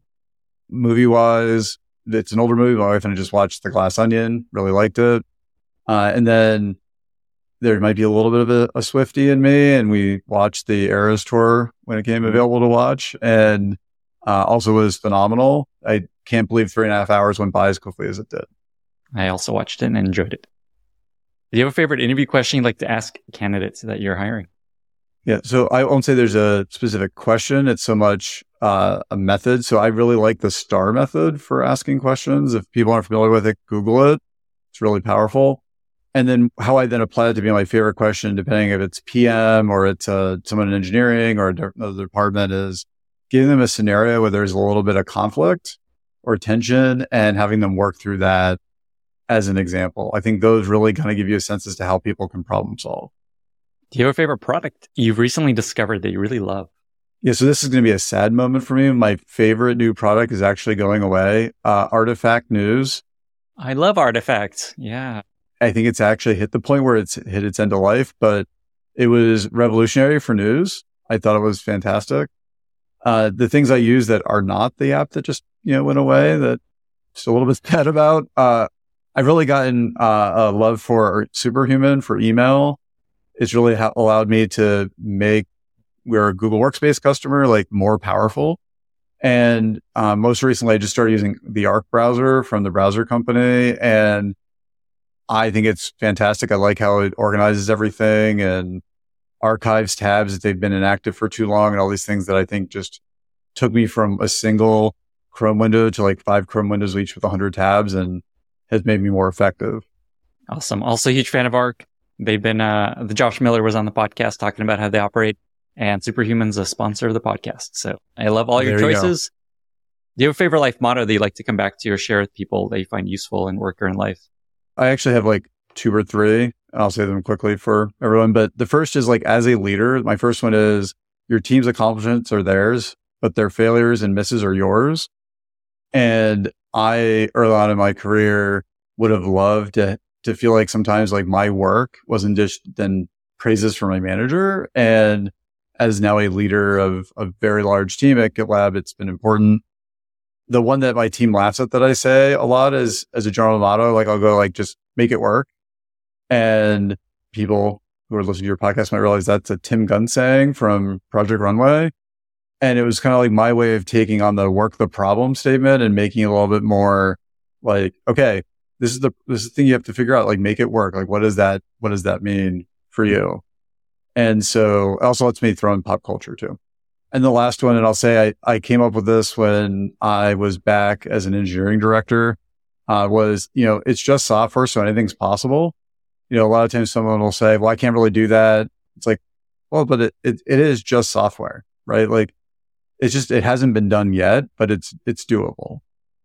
Speaker 2: Movie-wise, it's an older movie. My wife and I just watched The Glass Onion. Really liked it. Uh, and then there might be a little bit of a, a Swiftie in me, and we watched the Eras Tour when it came available to watch, and uh, also was phenomenal. I can't believe three and a half hours went by as quickly as it did.
Speaker 1: I also watched it and enjoyed it. Do you have a favorite interview question you'd like to ask candidates that you're hiring?
Speaker 2: Yeah, so I won't say there's a specific question. It's so much uh, a method. So I really like the STAR method for asking questions. If people aren't familiar with it, Google it. It's really powerful. And then how I then apply it to be my favorite question, depending if it's P M or it's uh, someone in engineering or another department, is giving them a scenario where there's a little bit of conflict or tension and having them work through that as an example. I think those really kind of give you a sense as to how people can problem solve.
Speaker 1: Do you have a favorite product you've recently discovered that you really love?
Speaker 2: Yeah, so this is going to be a sad moment for me. My favorite new product is actually going away. Uh, Artifact News.
Speaker 1: I love Artifact. Yeah.
Speaker 2: I think it's actually hit the point where it's hit its end of life, but it was revolutionary for news. I thought it was fantastic. Uh, the things I use that are not the app that just, you know, went away, that just a little bit sad about. Uh, I've really gotten uh, a love for Superhuman for email. It's really ha- allowed me to make we're a Google Workspace customer like more powerful. And uh, most recently, I just started using the Arc browser from the browser company, and I think it's fantastic. I like how it organizes everything and archives tabs if they've been inactive for too long, and all these things that I think just took me from a single Chrome window to like five Chrome windows each with one hundred tabs, and has made me more effective.
Speaker 1: Awesome. Also a huge fan of Arc. They've been, uh, the Josh Miller was on the podcast talking about how they operate, and Superhuman's a sponsor of the podcast. So I love all your
Speaker 2: There you
Speaker 1: choices. Do you have a favorite life motto that you like to come back to or share with people that you find useful in work or in life?
Speaker 2: I actually have like two or three, and I'll say them quickly for everyone. But the first is like, as a leader, my first one is your team's accomplishments are theirs, but their failures and misses are yours. And I, early on in my career, would have loved to, to feel like sometimes like my work wasn't just then praises from my manager. And as now a leader of a very large team at GitLab, it's been important. The one that my team laughs at that I say a lot is, as a general motto, like I'll go like, just make it work. And people who are listening to your podcast might realize that's a Tim Gunn saying from Project Runway. And it was kind of like my way of taking on the work the problem statement and making it a little bit more like, okay, this is the this is the thing you have to figure out, like make it work. Like what does that what does that mean for you? And so it also lets me throw in pop culture too. And the last one, and I'll say I, I came up with this when I was back as an engineering director, uh, was, you know, it's just software, so anything's possible. You know, a lot of times someone will say, well, I can't really do that. It's like, well, but it, it, it is just software, right? Like it's just, it hasn't been done yet, but it's, it's doable.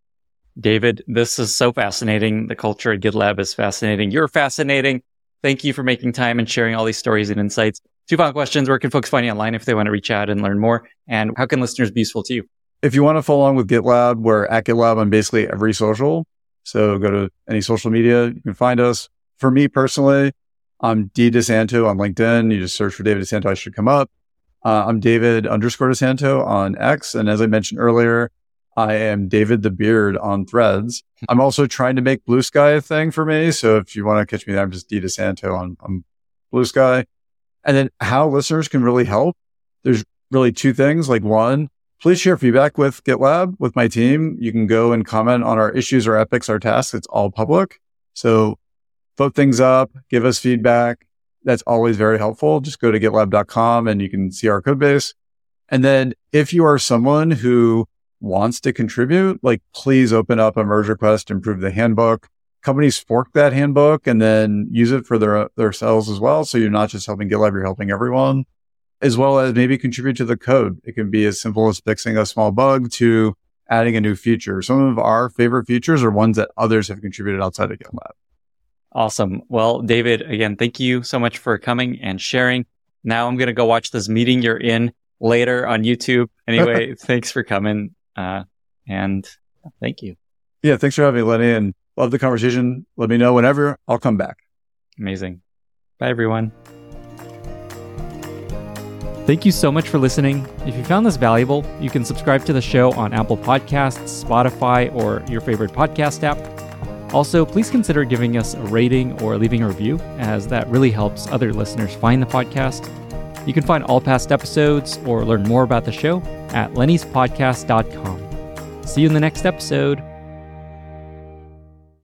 Speaker 1: David, this is so fascinating. The culture at GitLab is fascinating. You're fascinating. Thank you for making time and sharing all these stories and insights. Two final questions. Where can folks find you online if they want to reach out and learn more? And how can listeners be useful to you?
Speaker 2: If you want to follow along with GitLab, we're at GitLab on basically every social. So go to any social media, you can find us. For me personally, I'm D DeSanto on LinkedIn. You just search for David DeSanto, I should come up. Uh, I'm David underscore DeSanto on X. And as I mentioned earlier, I am David the Beard on Threads. I'm also trying to make Blue Sky a thing for me. So if you want to catch me there, I'm just D DeSanto on, on Blue Sky. And then how listeners can really help. There's really two things. Like one, please share feedback with GitLab, with my team. You can go and comment on our issues, our epics, our tasks. It's all public. So vote things up, give us feedback. That's always very helpful. Just go to gitlab dot com and you can see our code base. And then if you are someone who wants to contribute, like please open up a merge request to improve the handbook. Companies fork that handbook and then use it for their themselves as well. So you're not just helping GitLab, you're helping everyone, as well as maybe contribute to the code. It can be as simple as fixing a small bug to adding a new feature. Some of our favorite features are ones that others have contributed outside of GitLab.
Speaker 1: Awesome. Well, David, again, thank you so much for coming and sharing. Now I'm going to go watch this meeting you're in later on YouTube. Anyway, thanks for coming. Uh, and thank you.
Speaker 2: Yeah, thanks for having me, Lenny, and love the conversation. Let me know whenever. I'll come back.
Speaker 1: Amazing. Bye, everyone. Thank you so much for listening. If you found this valuable, you can subscribe to the show on Apple Podcasts, Spotify, or your favorite podcast app. Also, please consider giving us a rating or leaving a review, as that really helps other listeners find the podcast. You can find all past episodes or learn more about the show at lennys podcast dot com. See you in the next episode.